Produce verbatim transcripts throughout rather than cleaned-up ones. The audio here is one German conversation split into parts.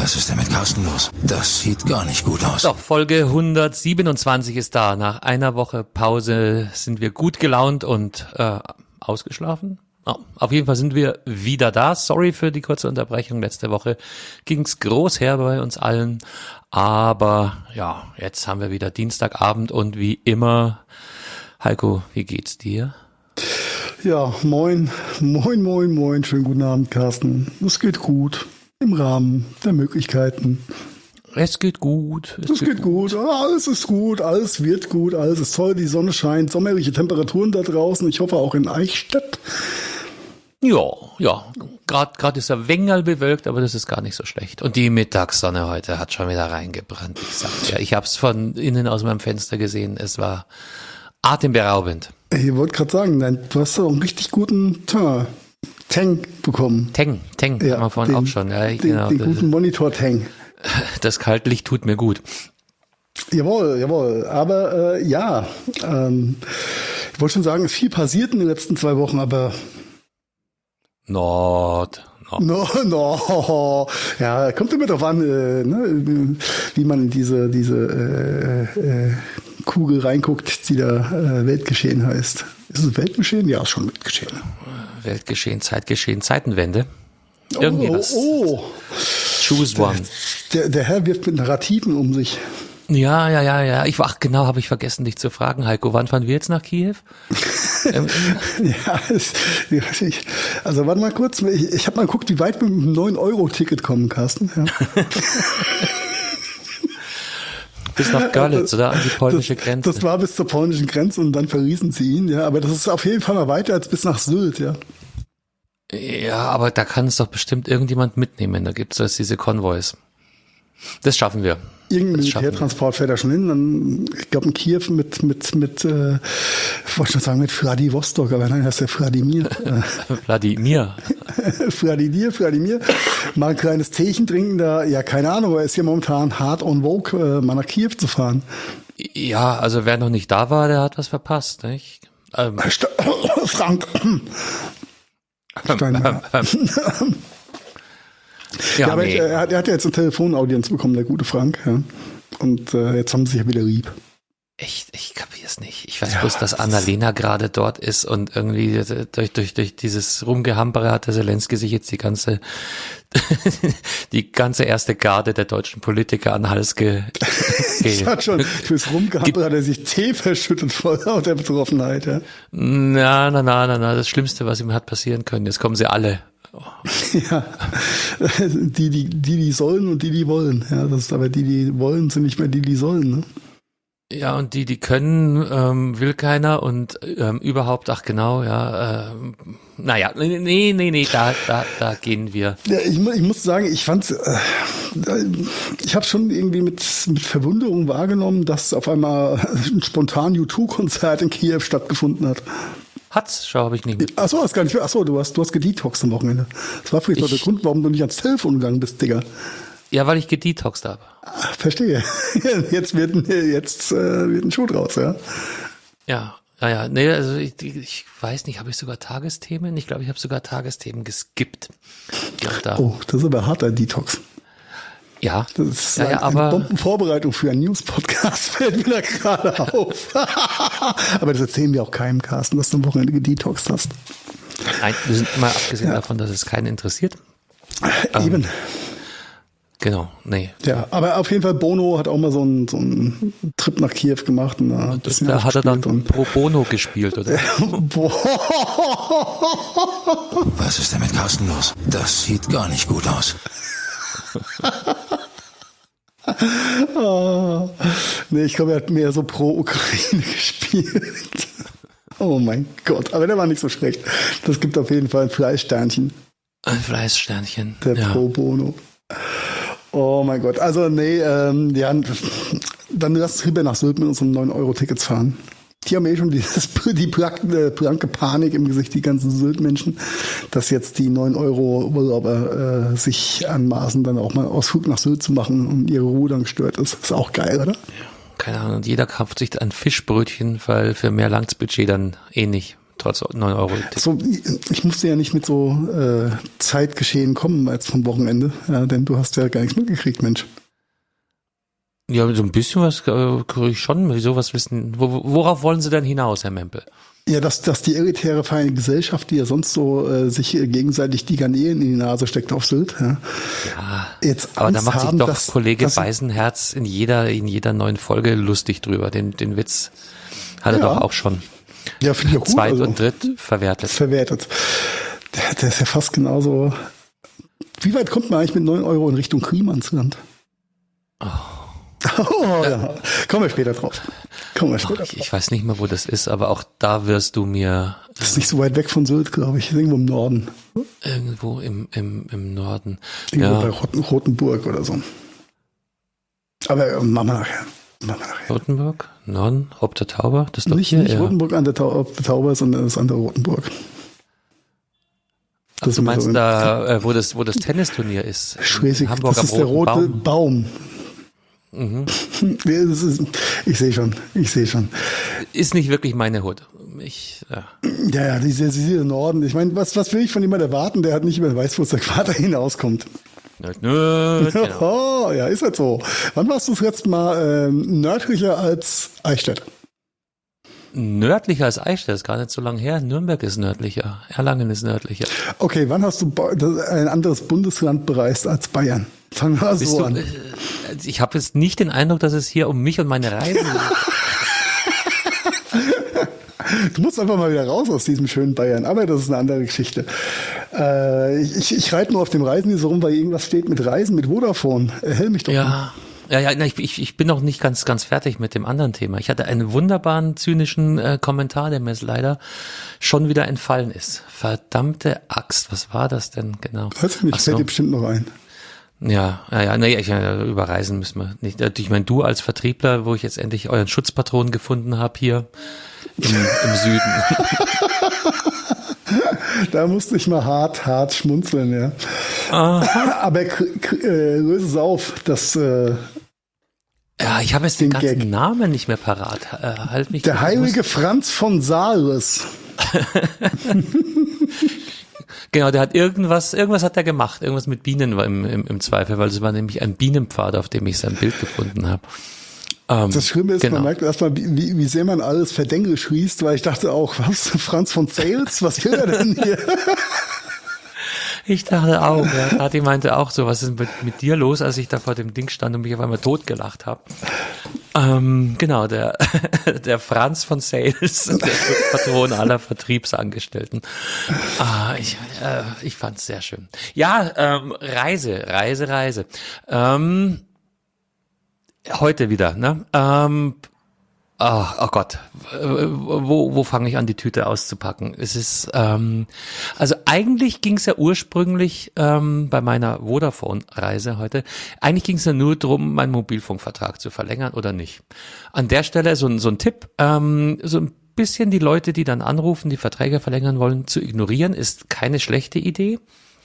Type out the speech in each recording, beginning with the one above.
Was ist denn mit Carsten los? Das sieht gar nicht gut aus. Doch, Folge hundertsiebenundzwanzig ist da. Nach einer Woche Pause sind wir gut gelaunt und äh, ausgeschlafen. Oh, auf jeden Fall sind wir wieder da. Sorry für die kurze Unterbrechung. Letzte Woche ging's groß her bei uns allen. Aber ja, jetzt haben wir wieder Dienstagabend und wie immer, Heiko, wie geht's dir? Ja, moin, moin, moin, moin. Schönen guten Abend, Carsten. Es geht gut. Im Rahmen der Möglichkeiten. Es geht gut. Es, es geht, geht gut. gut. Alles ist gut. Alles wird gut. Alles ist toll. Die Sonne scheint. Sommerliche Temperaturen da draußen. Ich hoffe auch in Eichstätt. Ja, ja. Gerade gerade ist er Wengerl bewölkt, aber das ist gar nicht so schlecht. Und die Mittagssonne heute hat schon wieder reingebrannt. Ich sag's ja, ich habe es von innen aus meinem Fenster gesehen. Es war atemberaubend. Ich wollte gerade sagen, nein, du hast doch einen richtig guten Teint. Tang bekommen. Tang, Tang, ja, haben wir vorhin den, auch schon. Ja, den, genau. den guten Monitor Tang. Das Kaltlicht tut mir gut. Jawohl, jawohl. Aber äh, ja, ähm, ich wollte schon sagen, es ist viel passiert in den letzten zwei Wochen, aber Nord. No, no. Ja, kommt immer drauf an, äh, ne, wie man in diese, diese äh, äh, Kugel reinguckt, die da äh, Weltgeschehen heißt. Ist es Weltgeschehen? Ja, ist schon Weltgeschehen. Weltgeschehen, Zeitgeschehen, Zeitenwende. Irgendwie oh, was. Oh, Choose one. Der, der Herr wirft mit Narrativen um sich. Ja, ja, ja, ja. Ich war, ach, genau, habe ich vergessen, dich zu fragen, Heiko. Wann fahren wir jetzt nach Kiew? ähm, ja, es, ich, also warte mal kurz. Ich, ich habe mal geguckt, wie weit wir mit einem neun Euro Ticket kommen, Carsten. Ja. Bis nach Görlitz, oder? An die polnische das, Grenze. Das war bis zur polnischen Grenze und dann verließen sie ihn, ja. Aber das ist auf jeden Fall mal weiter als bis nach Sylt, ja. Ja, aber da kann es doch bestimmt irgendjemand mitnehmen. Da gibt es diese Konvois. Das schaffen wir. Irgendein Militärtransport fährt da schon hin. Dann, ich glaube, in Kiew mit, mit, mit, äh, ich wollte schon sagen, mit Vladivostok, aber nein, das ist ja Wladimir. Wladimir. Wladimir, Wladimir. Mal ein kleines Teechen trinken da. Ja, keine Ahnung, aber ist ja momentan hart on vogue, äh, mal nach Kiew zu fahren. Ja, also wer noch nicht da war, der hat was verpasst, nicht? Ähm. Frank. Steinmeier. Ja, ja, aber nee. er, hat, er hat ja jetzt eine Telefonaudienz bekommen, der gute Frank. Ja. Und äh, jetzt haben sie sich ja wieder lieb. Echt, ich kapier's nicht. Ich weiß ja, bloß, dass Annalena gerade dort ist und irgendwie durch, durch, durch dieses Rumgehampere hat der Zelensky sich jetzt die ganze, die ganze erste Garde der deutschen Politiker an den Hals ge, ge Ich hatte schon, fürs Rumgehampere hat er sich Tee verschüttet vor lauter Betroffenheit, ja. Na, na, na, na, na, das Schlimmste, was ihm hat passieren können. Jetzt kommen sie alle. Oh. Ja, die, die, die, die sollen und die, die wollen. Ja, das ist aber die, die wollen, sind nicht mehr die, die sollen, ne? Ja, und die, die können, ähm, will keiner und ähm, überhaupt, ach genau, ja, ähm, naja, nee, nee, nee, da, da, da gehen wir. Ja, ich, ich muss sagen, ich fand's, äh, ich habe schon irgendwie mit, mit Verwunderung wahrgenommen, dass auf einmal ein spontan U zwei Konzert in Kiew stattgefunden hat. Hat's, schau, habe ich nicht mit. Achso, hast gar nicht, achso, du hast, du hast gedetoxt am Wochenende. Das war vielleicht ich, der Grund, warum du nicht ans Telefon gegangen bist, Digga. Ja, weil ich gedetoxt habe. Ach, verstehe. Jetzt wird, jetzt, äh, wird ein Schuh draus, ja. Ja, ja, ja. Nee, also ich, ich weiß nicht, habe ich sogar Tagesthemen? Ich glaube, ich habe sogar Tagesthemen geskippt. Da. Oh, das ist aber harter Detox. Ja, das ist ja, ein, ja, aber eine Bombenvorbereitung für einen News-Podcast, fällt mir da gerade auf. Aber das erzählen wir auch keinem, Carsten, dass du am Wochenende gedetoxt hast. Nein, wir sind mal abgesehen ja. davon, dass es keinen interessiert. Eben. Ähm, genau, nee. Ja, aber auf jeden Fall Bono hat auch mal so einen, so einen Trip nach Kiew gemacht. Und da, das, da hat er dann pro Bono gespielt, oder? Was ist denn mit Carsten los? Das sieht gar nicht gut aus. Oh, nee, ich glaube, er hat mehr so pro Ukraine gespielt. Oh mein Gott, aber der war nicht so schlecht. Das gibt auf jeden Fall ein Fleißsternchen. Ein Fleißsternchen. Der ja. Pro Bono. Oh mein Gott, also nee, ähm, ja, dann lass uns lieber nach Sylt mit unseren neun Euro Tickets fahren. Die haben eh schon dieses, die blanke Panik im Gesicht, die ganzen Sylt-Menschen, dass jetzt die neun Euro Urlauber äh, sich anmaßen, dann auch mal Ausflug nach Sylt zu machen und ihre Ruhe dann gestört ist. Ist auch geil, oder? Ja, keine Ahnung, jeder kauft sich ein Fischbrötchen, weil für mehr langts Budget dann eh nicht. trotz neun Euro Ticket. So, ich musste ja nicht mit so äh, Zeitgeschehen kommen als vom Wochenende, ja, denn du hast ja gar nichts mitgekriegt, Mensch. Ja, so ein bisschen was äh, kriege ich schon. Wieso was wissen? Wo, worauf wollen Sie denn hinaus, Herr Mempel? Ja, dass, dass die elitäre Vereinigte Gesellschaft, die ja sonst so äh, sich äh, gegenseitig die Garnelen in die Nase steckt auf Sylt, ja, ja jetzt aber da Angst macht sich haben, doch dass, Kollege dass, Beisenherz in jeder in jeder neuen Folge lustig drüber. Den den Witz hat er Ja. doch auch schon ja, finde ich auch gut, zweit also, und dritt verwertet. verwertet. Der, der ist ja fast genauso. Wie weit kommt man eigentlich mit neun Euro in Richtung Klimansland? Oh. Oh, ja. Kommen wir später drauf. Kommen wir später Ach, drauf. ich, ich weiß nicht mehr, wo das ist, aber auch da wirst du mir Das ist nicht so weit weg von Sylt, glaube ich. Irgendwo im Norden. irgendwo im im im Norden. Irgendwo Ja. bei Roten, Rotenburg oder so. Aber äh, machen wir nachher. Machen wir nachher. Rotenburg, Norden, Ob der Tauber, das ist doch Nicht, hier. nicht ja. Rotenburg an der, Tau auf der Tauber, sondern das andere Rotenburg. Ach, du ist mir meinst so- da, äh, wo das wo das Tennisturnier ist? In Schleswig, Hamburg das am ist der Roten rote Baum. Baum. Mhm. Ja, das ist, ich sehe schon, ich sehe schon. Ist nicht wirklich meine Hut. Ich, ja. Ja, ja, dieser, dieser Norden. Ich meine, was, was will ich von jemandem erwarten, der halt nicht über den Weißwurst-Äquator hinauskommt? Nerd, nerd, genau. Oh, ja, ist halt so. Wann warst du das letzte Mal ähm, nördlicher als Eichstätt? Nördlicher als Eichstätt, ist gar nicht so lange her. Nürnberg ist nördlicher. Erlangen ist nördlicher. Okay, wann hast du Ba- das- ein anderes Bundesland bereist als Bayern? Fangen wir Bist so du, an. äh, ich habe jetzt nicht den Eindruck, dass es hier um mich und meine Reise geht. Du musst einfach mal wieder raus aus diesem schönen Bayern, aber das ist eine andere Geschichte. Äh, ich ich reite nur auf dem Reisen hier so rum, weil irgendwas steht mit Reisen, mit Vodafone. Erhell mich doch mal. Ja, ja, ja, na, ich, ich, ich bin noch nicht ganz, ganz fertig mit dem anderen Thema. Ich hatte einen wunderbaren, zynischen äh, Kommentar, der mir jetzt leider schon wieder entfallen ist. Verdammte Axt, was war das denn genau? Weiß ich nicht, Ach so. fällt dir bestimmt noch ein. Ja, ja, ja, nee, ich, ja, über Reisen müssen wir nicht. Ich meine, du als Vertriebler, wo ich jetzt endlich euren Schutzpatron gefunden habe hier im, im Süden. Da musste ich mal hart, hart schmunzeln, ja. Aber k- k- äh, löse es auf, das äh, Ja, ich habe jetzt den Den ganzen Gag. Namen nicht mehr parat. Äh, halt mich der ich heilige Franz von Sales. Genau, der hat irgendwas, irgendwas hat er gemacht, irgendwas mit Bienen war im, im, im Zweifel, weil es war nämlich ein Bienenpfad, auf dem ich sein Bild gefunden habe. Ähm, Das Schlimme ist, genau. man merkt erstmal, wie, wie sehr man alles Verdenglisch liest, weil ich dachte auch, was, Franz von Sales, was will er denn hier? Ich dachte auch, ja. Kathi meinte auch so, was ist mit, mit dir los, als ich da vor dem Ding stand und mich auf einmal totgelacht habe. Ähm, genau, der, der Franz von Sales, der Patron aller Vertriebsangestellten. Ah, ich äh, ich fand's sehr schön. Ja, ähm, Reise, Reise, Reise. Ähm, heute wieder, ne? Ähm, Oh, oh Gott, wo, wo fange ich an, die Tüte auszupacken? Es ist, ähm, also eigentlich ging es ja ursprünglich ähm, bei meiner Vodafone-Reise heute, eigentlich ging es ja nur darum, meinen Mobilfunkvertrag zu verlängern oder nicht. An der Stelle so, ein so ein Tipp, ähm, so ein bisschen die Leute, die dann anrufen, die Verträge verlängern wollen, zu ignorieren, ist keine schlechte Idee.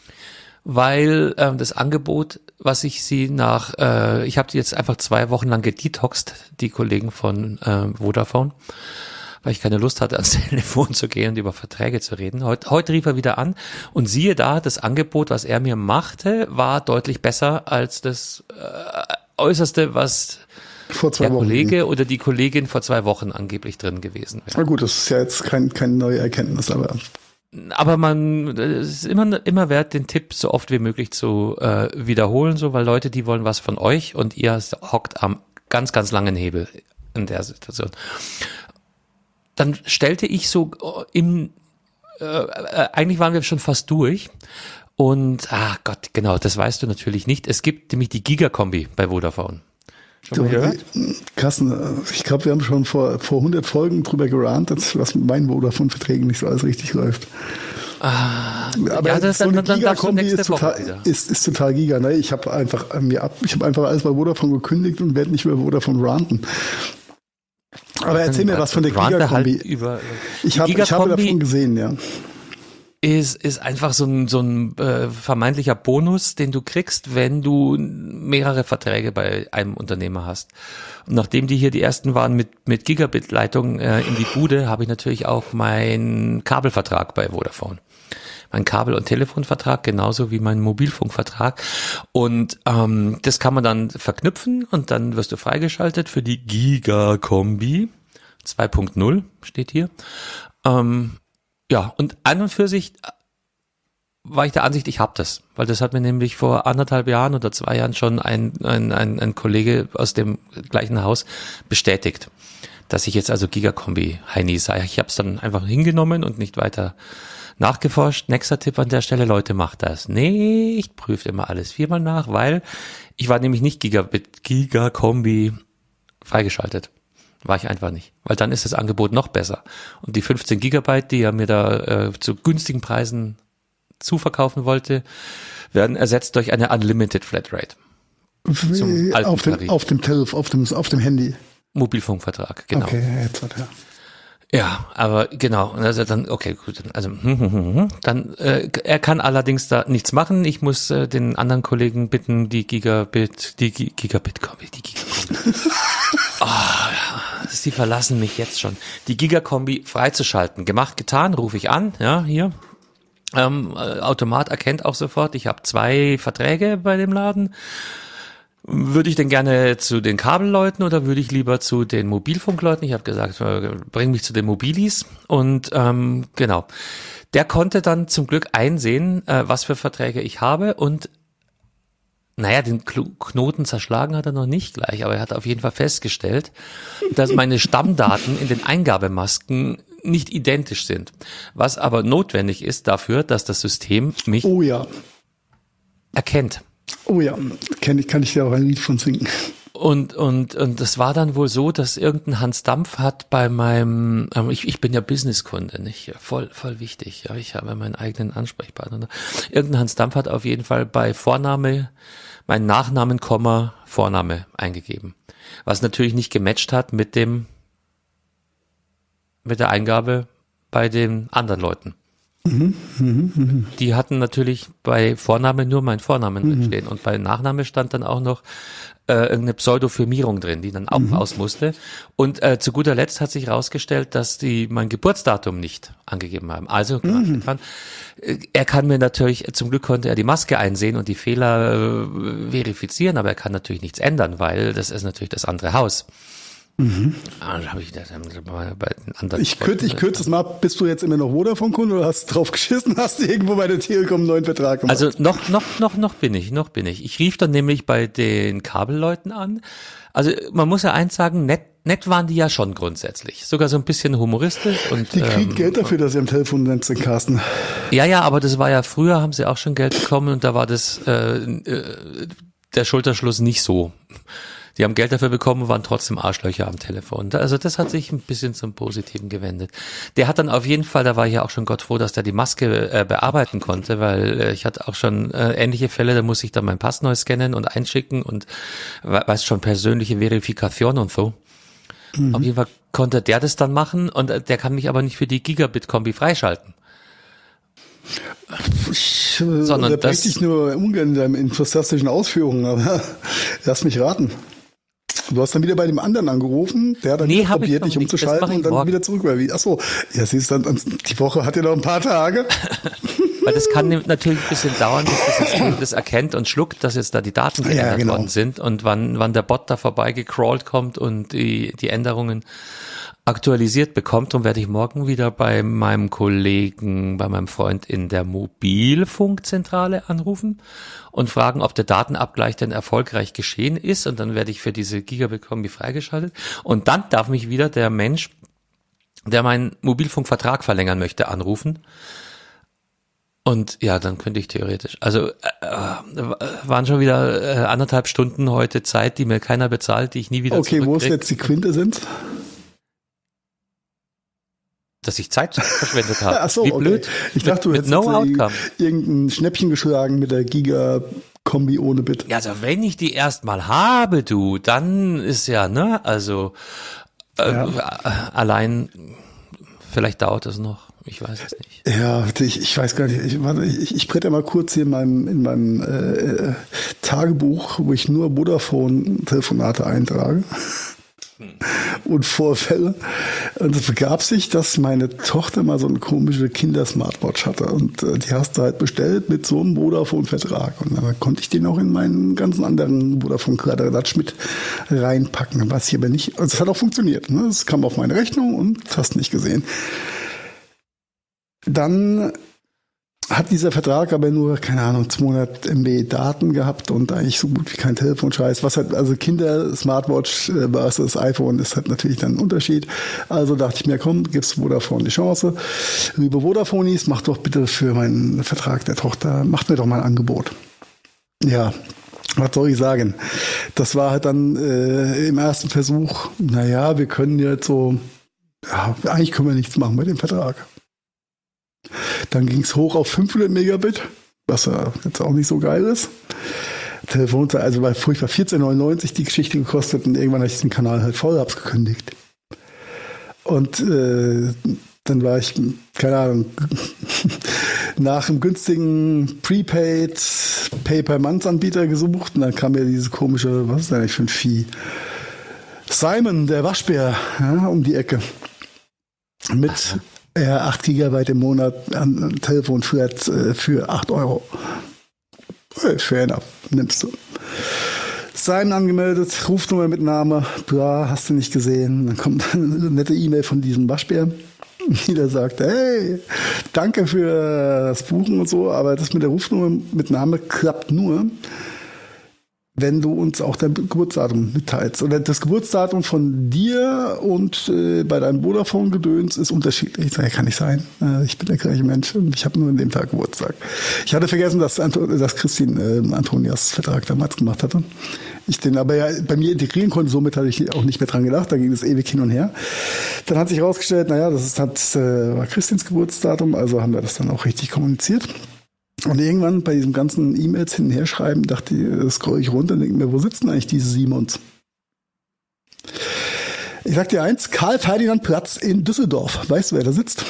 Weil ähm, das Angebot, was ich sie nach, äh, ich habe die jetzt einfach zwei Wochen lang gedetoxt, die Kollegen von äh, Vodafone, weil ich keine Lust hatte, ans Telefon zu gehen und über Verträge zu reden. Heute, heute rief er wieder an und siehe da, das Angebot, was er mir machte, war deutlich besser als das äh, Äußerste, was Vor zwei der Wochen. Kollege oder die Kollegin vor zwei Wochen angeblich drin gewesen wäre. Na gut, das ist ja jetzt kein, keine neue Erkenntnis, aber Aber man, es ist immer, immer wert, den Tipp so oft wie möglich zu äh, wiederholen, so, weil Leute, die wollen was von euch und ihr hockt am ganz, ganz langen Hebel in der Situation. Dann stellte ich so im, äh, äh, eigentlich waren wir schon fast durch und, ah Gott, genau, das weißt du natürlich nicht. Es gibt nämlich die Gigakombi bei Vodafone. Schon mal gehört? Carsten, ich glaube, wir haben schon vor, vor hundert Folgen drüber gerantet, was mit meinen Vodafone-Verträgen nicht so alles richtig läuft. Ah, Aber ja, das so eine dann, dann darfst du Giga-Kombi nächste ist Woche total, wieder. ist, ist total giga. Ne? Ich habe einfach äh, mir ab, ich habe einfach alles bei Vodafone gekündigt und werde nicht über Vodafone ranten. Aber erzähl mir was von der Rante Giga-Kombi. Halt über, Ich die habe ich habe Gigakombi- davon gesehen, ja. ist, ist einfach so ein, so ein äh, vermeintlicher Bonus, den du kriegst, wenn du mehrere Verträge bei einem Unternehmer hast. Und nachdem die hier die ersten waren mit, mit Gigabit-Leitung äh, in die Bude, habe ich natürlich auch meinen Kabelvertrag bei Vodafone. Mein Kabel- und Telefonvertrag, genauso wie mein Mobilfunkvertrag. Und ähm, das kann man dann verknüpfen und dann wirst du freigeschaltet für die Giga-Kombi zwei Punkt null, steht hier. Ähm, ja, und an und für sich war ich der Ansicht, ich habe das. Weil das hat mir nämlich vor anderthalb Jahren oder zwei Jahren schon ein, ein, ein, ein Kollege aus dem gleichen Haus bestätigt, dass ich jetzt also Giga-Kombi-Heini sei. Ich habe es dann einfach hingenommen und nicht weiter nachgeforscht. Nächster Tipp an der Stelle, Leute, macht das nicht. Prüft immer alles viermal nach, weil ich war nämlich nicht Gigabit, Giga-Kombi freigeschaltet. War ich einfach nicht. Weil dann ist das Angebot noch besser. Und die fünfzehn Gigabyte, die er mir da äh, zu günstigen Preisen zuverkaufen wollte, werden ersetzt durch eine Unlimited Flatrate. Zum alten auf, dem, auf dem Tarif, auf dem, auf dem Handy. Mobilfunkvertrag, genau. Okay, jetzt hat er. Ja, aber genau, also dann, okay, gut, also dann, äh, er kann allerdings da nichts machen. Ich muss äh, den anderen Kollegen bitten, die Gigabit, die G- Gigabit, die Gigakombi. Oh, ja, sie verlassen mich jetzt schon. Die Gigakombi freizuschalten. Gemacht, getan, rufe ich an, ja, hier. Ähm, Automat erkennt auch sofort, ich habe zwei Verträge bei dem Laden. Würde ich denn gerne zu den Kabelleuten oder würde ich lieber zu den Mobilfunkleuten? Ich habe gesagt, bring mich zu den Mobilis. Und ähm, genau, der konnte dann zum Glück einsehen, äh, was für Verträge ich habe. Und naja, den Knoten zerschlagen hat er noch nicht gleich, aber er hat auf jeden Fall festgestellt, dass meine Stammdaten in den Eingabemasken nicht identisch sind. Was aber notwendig ist dafür, dass das System mich oh ja. erkennt. Oh ja, kann ich, kann ich dir auch ein Lied von singen. Und, und, und das war dann wohl so, dass irgendein Hans Dampf hat bei meinem, ähm, ich, ich bin ja Businesskunde, nicht? Voll, voll wichtig. Ja, ich habe meinen eigenen Ansprechpartner. Irgendein Hans Dampf hat auf jeden Fall bei Vorname meinen Nachnamen, Komma, Vorname eingegeben. Was natürlich nicht gematcht hat mit dem, mit der Eingabe bei den anderen Leuten. Mhm, mh, mh. Die hatten natürlich bei Vorname nur meinen Vornamen mhm. stehen und bei Nachname stand dann auch noch äh, irgendeine Pseudofirmierung drin, die dann auch mhm. raus musste. Und äh, zu guter Letzt hat sich herausgestellt, dass die mein Geburtsdatum nicht angegeben haben. Also mhm. kann, äh, er kann mir natürlich, zum Glück konnte er die Maske einsehen und die Fehler äh, verifizieren, aber er kann natürlich nichts ändern, weil das ist natürlich das andere Haus. Mhm. Ah, hab ich, das, bei den anderen ich kürze ich kürze es mal ab. Bist du jetzt immer noch Vodafone-Kunde oder hast du drauf geschissen? Hast du irgendwo bei der Telekom einen neuen Vertrag gemacht? Also noch, noch, noch, noch bin ich, noch bin ich. Ich rief dann nämlich bei den Kabelleuten an. Also man muss ja eins sagen, nett, nett waren die ja schon grundsätzlich. Sogar so ein bisschen humoristisch. Und, die kriegen ähm, Geld dafür, dass sie am Telefon sind, Carsten. Ja, ja, aber das war ja früher, haben sie auch schon Geld bekommen und da war das äh, äh, der Schulterschluss nicht so. Die haben Geld dafür bekommen, waren trotzdem Arschlöcher am Telefon. Also das hat sich ein bisschen zum Positiven gewendet. Der hat dann auf jeden Fall, da war ich ja auch schon Gott froh, dass der die Maske äh, bearbeiten konnte, weil äh, ich hatte auch schon äh, ähnliche Fälle, da muss ich dann mein Pass neu scannen und einschicken und weißt schon, persönliche Verifikation und so. Mhm. Auf jeden Fall konnte der das dann machen und äh, der kann mich aber nicht für die Gigabit-Kombi freischalten. Ich äh, Sondern das dich nur ungern in deinen enthusiastischen Ausführungen, aber lass mich raten. Du hast dann wieder bei dem anderen angerufen, der hat dann nee, probiert, dich umzuschalten und dann morgen. wieder zurück. Achso, ja, siehst du, dann, die Woche hat ja noch ein paar Tage. Weil das kann natürlich ein bisschen dauern, bis das System das erkennt und schluckt, dass jetzt da die Daten geändert ja, genau. worden sind und wann, wann der Bot da vorbeigecrawlt kommt und die, die Änderungen aktualisiert bekommt. Und werde ich morgen wieder bei meinem Kollegen, bei meinem Freund in der Mobilfunkzentrale anrufen und fragen, ob der Datenabgleich denn erfolgreich geschehen ist. Und dann werde ich für diese Gigabit-Kombi freigeschaltet. Und dann darf mich wieder der Mensch, der meinen Mobilfunkvertrag verlängern möchte, anrufen. Und ja, dann könnte ich theoretisch, also äh, waren schon wieder äh, anderthalb Stunden heute Zeit, die mir keiner bezahlt, die ich nie wieder okay, zurückkriege. Okay, wo es jetzt die Quinte sind? Dass ich Zeit verschwendet habe. Ach so, wie okay. blöd. Ich dachte, du hättest no outcome. irgendein Schnäppchen geschlagen mit der Giga-Kombi ohne Bit. Ja, also wenn ich die erstmal habe, du, dann ist ja, ne, also äh, ja. allein, vielleicht dauert es noch. Ich weiß es nicht. Ja, ich, ich weiß gar nicht. Ich, warte, ich, ich brette mal kurz hier in meinem, in meinem äh, Tagebuch, wo ich nur Vodafone-Telefonate eintrage. Hm. Und Vorfälle. Und es begab sich, dass meine Tochter mal so eine komische Kinder-Smartwatch hatte. Und äh, die hast du halt bestellt mit so einem Vodafone-Vertrag. Und dann konnte ich den auch in meinen ganzen anderen Vodafone-Kladderadatsch mit reinpacken. Was hier aber nicht. Also es hat auch funktioniert. Ne? Es kam auf meine Rechnung und hast nicht gesehen. Dann hat dieser Vertrag aber nur, keine Ahnung, zweihundert Megabyte Daten gehabt und eigentlich so gut wie kein Telefonscheiß. Was halt, also Kinder, Smartwatch versus iPhone ist halt natürlich dann ein Unterschied. Also dachte ich mir, komm, gibst Vodafone die Chance. Liebe Vodafonis, mach doch bitte für meinen Vertrag der Tochter, macht mir doch mal ein Angebot. Ja, was soll ich sagen? Das war halt dann äh, im ersten Versuch, naja, wir können jetzt so, ja, eigentlich können wir nichts machen bei dem Vertrag. Dann ging es hoch auf fünfhundert Megabit, was ja jetzt auch nicht so geil ist. Telefonzeit, also war furchtbar, vierzehn neunundneunzig die Geschichte gekostet und irgendwann habe ich den Kanal halt voll, hab's gekündigt. Und äh, dann war ich, keine Ahnung, nach einem günstigen Prepaid Pay-per-Month-Anbieter gesucht und dann kam mir dieses komische, was ist das eigentlich für ein Vieh? Simon, der Waschbär, ja, um die Ecke. Mit ja, acht Gigabyte im Monat an Telefon für, für acht Euro. Hey, fair enough, nimmst du. Simon angemeldet, Rufnummer mit Name, bla, hast du nicht gesehen. Dann kommt eine nette E-Mail von diesem Waschbär, die da sagt, hey, danke für das Buchen und so, aber das mit der Rufnummer mit Name klappt nur, wenn du uns auch dein Geburtsdatum mitteilst. Oder das Geburtsdatum von dir und äh, bei deinem Vodafone-Gedöns ist unterschiedlich. Ich sage, kann nicht sein. Äh, ich bin der gleiche Mensch und ich habe nur in dem Tag Geburtstag. Ich hatte vergessen, dass, Anto- dass Christine äh, Antonias Vertrag damals gemacht hatte. Ich den aber ja bei mir integrieren konnte, somit hatte ich auch nicht mehr dran gedacht. Da ging es ewig hin und her. Dann hat sich herausgestellt, naja, das ist, hat, äh, war Christins Geburtsdatum, also haben wir das dann auch richtig kommuniziert. Und irgendwann bei diesem ganzen E-Mails hin und her schreiben, dachte ich, scroll ich runter und denke mir, wo sitzen eigentlich diese Simons? Ich sag dir eins, Karl-Ferdinand-Platz in Düsseldorf. Weißt du, wer da sitzt?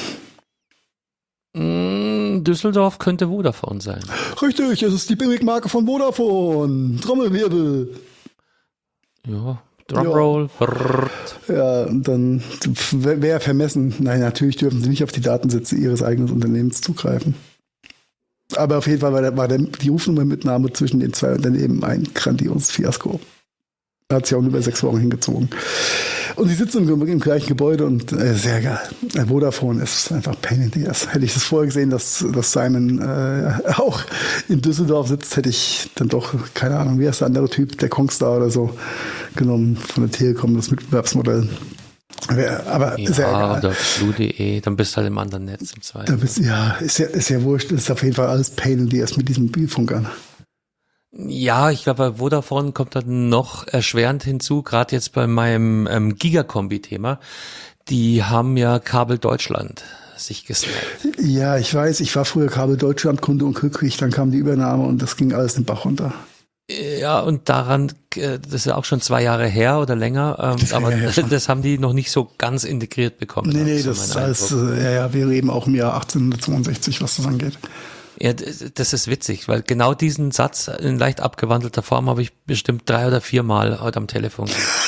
Mm, Düsseldorf könnte Vodafone sein. Richtig, es ist die Billigmarke von Vodafone. Trommelwirbel. Ja, Drumroll. Ja. ja, und dann wäre vermessen. Nein, natürlich dürfen sie nicht auf die Datensätze ihres eigenen Unternehmens zugreifen. Aber auf jeden Fall war, der, war der, die Rufnummermitnahme zwischen den zwei Unternehmen ein grandioses Fiasko. Hat sich auch nur über sechs Wochen hingezogen. Und sie sitzen im, im gleichen Gebäude und äh, sehr geil. Äh, Vodafone ist einfach pain in the ass. Hätte ich das vorher gesehen, dass, dass Simon äh, auch in Düsseldorf sitzt, hätte ich dann doch, keine Ahnung, wie heißt der andere Typ, der Kongstar oder so, genommen von der Telekom, das Mitbewerbsmodell. Aber ja, sehr egal. oder blue punkt de, dann bist du halt im anderen Netz im Zweifel. Da bist, ja, ist ja, ist ja wurscht. Das ist auf jeden Fall alles Pain in the ass mit diesen Mobilfunkern. Ja, ich glaube, bei Vodafone kommt dann noch erschwerend hinzu, gerade jetzt bei meinem ähm, Gigakombi-Thema. Die haben ja Kabel Deutschland sich gesnappt. Ja, ich weiß, ich war früher Kabel Deutschland Kunde und glücklich, dann kam die Übernahme und das ging alles den Bach runter. Ja, und daran, das ist ja auch schon zwei Jahre her oder länger, ähm, aber das, das haben die noch nicht so ganz integriert bekommen. Nee, nee, das ist alles, ja, ja, wir leben auch im Jahr achtzehnhundertzweiundsechzig, was das angeht. Ja, das ist witzig, weil genau diesen Satz in leicht abgewandelter Form habe ich bestimmt drei oder vier Mal heute am Telefon.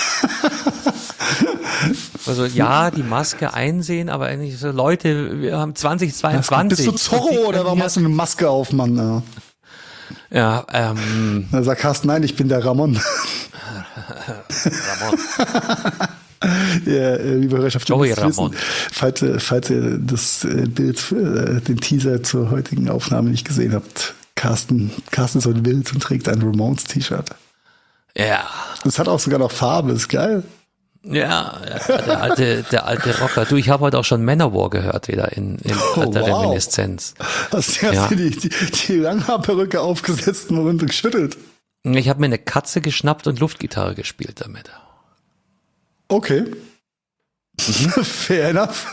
Also ja, die Maske einsehen, aber eigentlich so, Leute, wir haben zwanzig zweiundzwanzig. Bist du Zorro oder warum hast du eine Maske auf, Mann? Ja. Ja, ähm. Da sagt Carsten, nein, ich bin der Ramon. Ramon. Ja, liebe Hörerschaft, Joey Ramon. Wissen, falls, falls ihr das Bild, den Teaser zur heutigen Aufnahme nicht gesehen habt, Carsten, Carsten ist heute wild und trägt ein Ramones-T-Shirt. Ja. Das hat auch sogar noch Farbe, ist geil. Ja, der alte, der alte Rocker. Du, ich habe heute auch schon Manowar gehört, wieder in, in alter oh, wow. Reminiszenz. Hast, hast ja. du die, die, die Langhaarperücke aufgesetzt und geschüttelt? Ich habe mir eine Katze geschnappt und Luftgitarre gespielt damit. Okay. Mhm. Fair enough.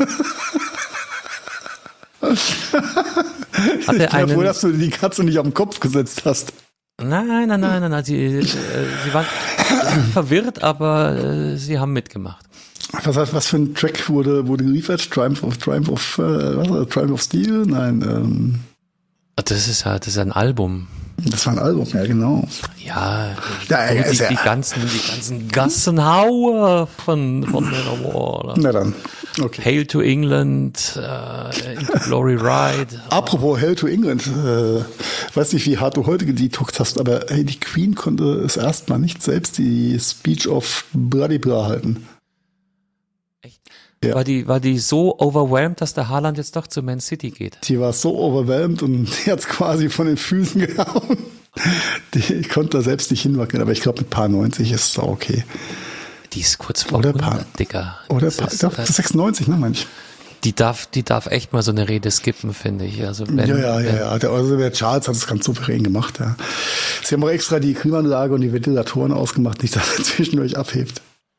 Ich bin ja froh, dass du die Katze nicht auf den Kopf gesetzt hast. Nein, nein, nein, nein, nein. Sie, äh, sie waren verwirrt, aber äh, sie haben mitgemacht. Was, hat- was für ein Track wurde, wurde geliefert? Triumph of, Triumph of, äh, was, Triumph of Steel? Nein, ähm, Das ist ja, das ist ein Album. das war ein Album, ja genau. Ja, Ja, die, ja, ist die, ja- die ganzen, die ganzen Gassenhauer von, von Manowar. Na dann, okay. Hail to England, äh, Into Glory Ride. Apropos Hail to England, äh, weiß nicht, wie hart du heute gedetoxt hast, aber hey, die Queen konnte es erstmal nicht selbst die Speech of Bloody Bra halten. Echt? Ja. War die, war die so overwhelmed, dass der Haaland jetzt doch zu Man City geht? Die war so overwhelmed und die hat's quasi von den Füßen gehauen. Die konnte da selbst nicht hinwackeln, aber ich glaube, mit Paar neunzig ist es auch okay. Die ist kurz vor Oder hundert, Paar- Dicker. Oder Das Paar, ist, doch, äh, sechsundneunzig, ne, manch. die darf, die darf echt mal so eine Rede skippen, finde ich. Also wenn, Ja, ja, wenn, ja, ja. Der, also der Charles hat es ganz souverän gemacht, ja. Sie haben auch extra die Klimaanlage und die Ventilatoren ausgemacht, nicht, dass er zwischendurch abhebt.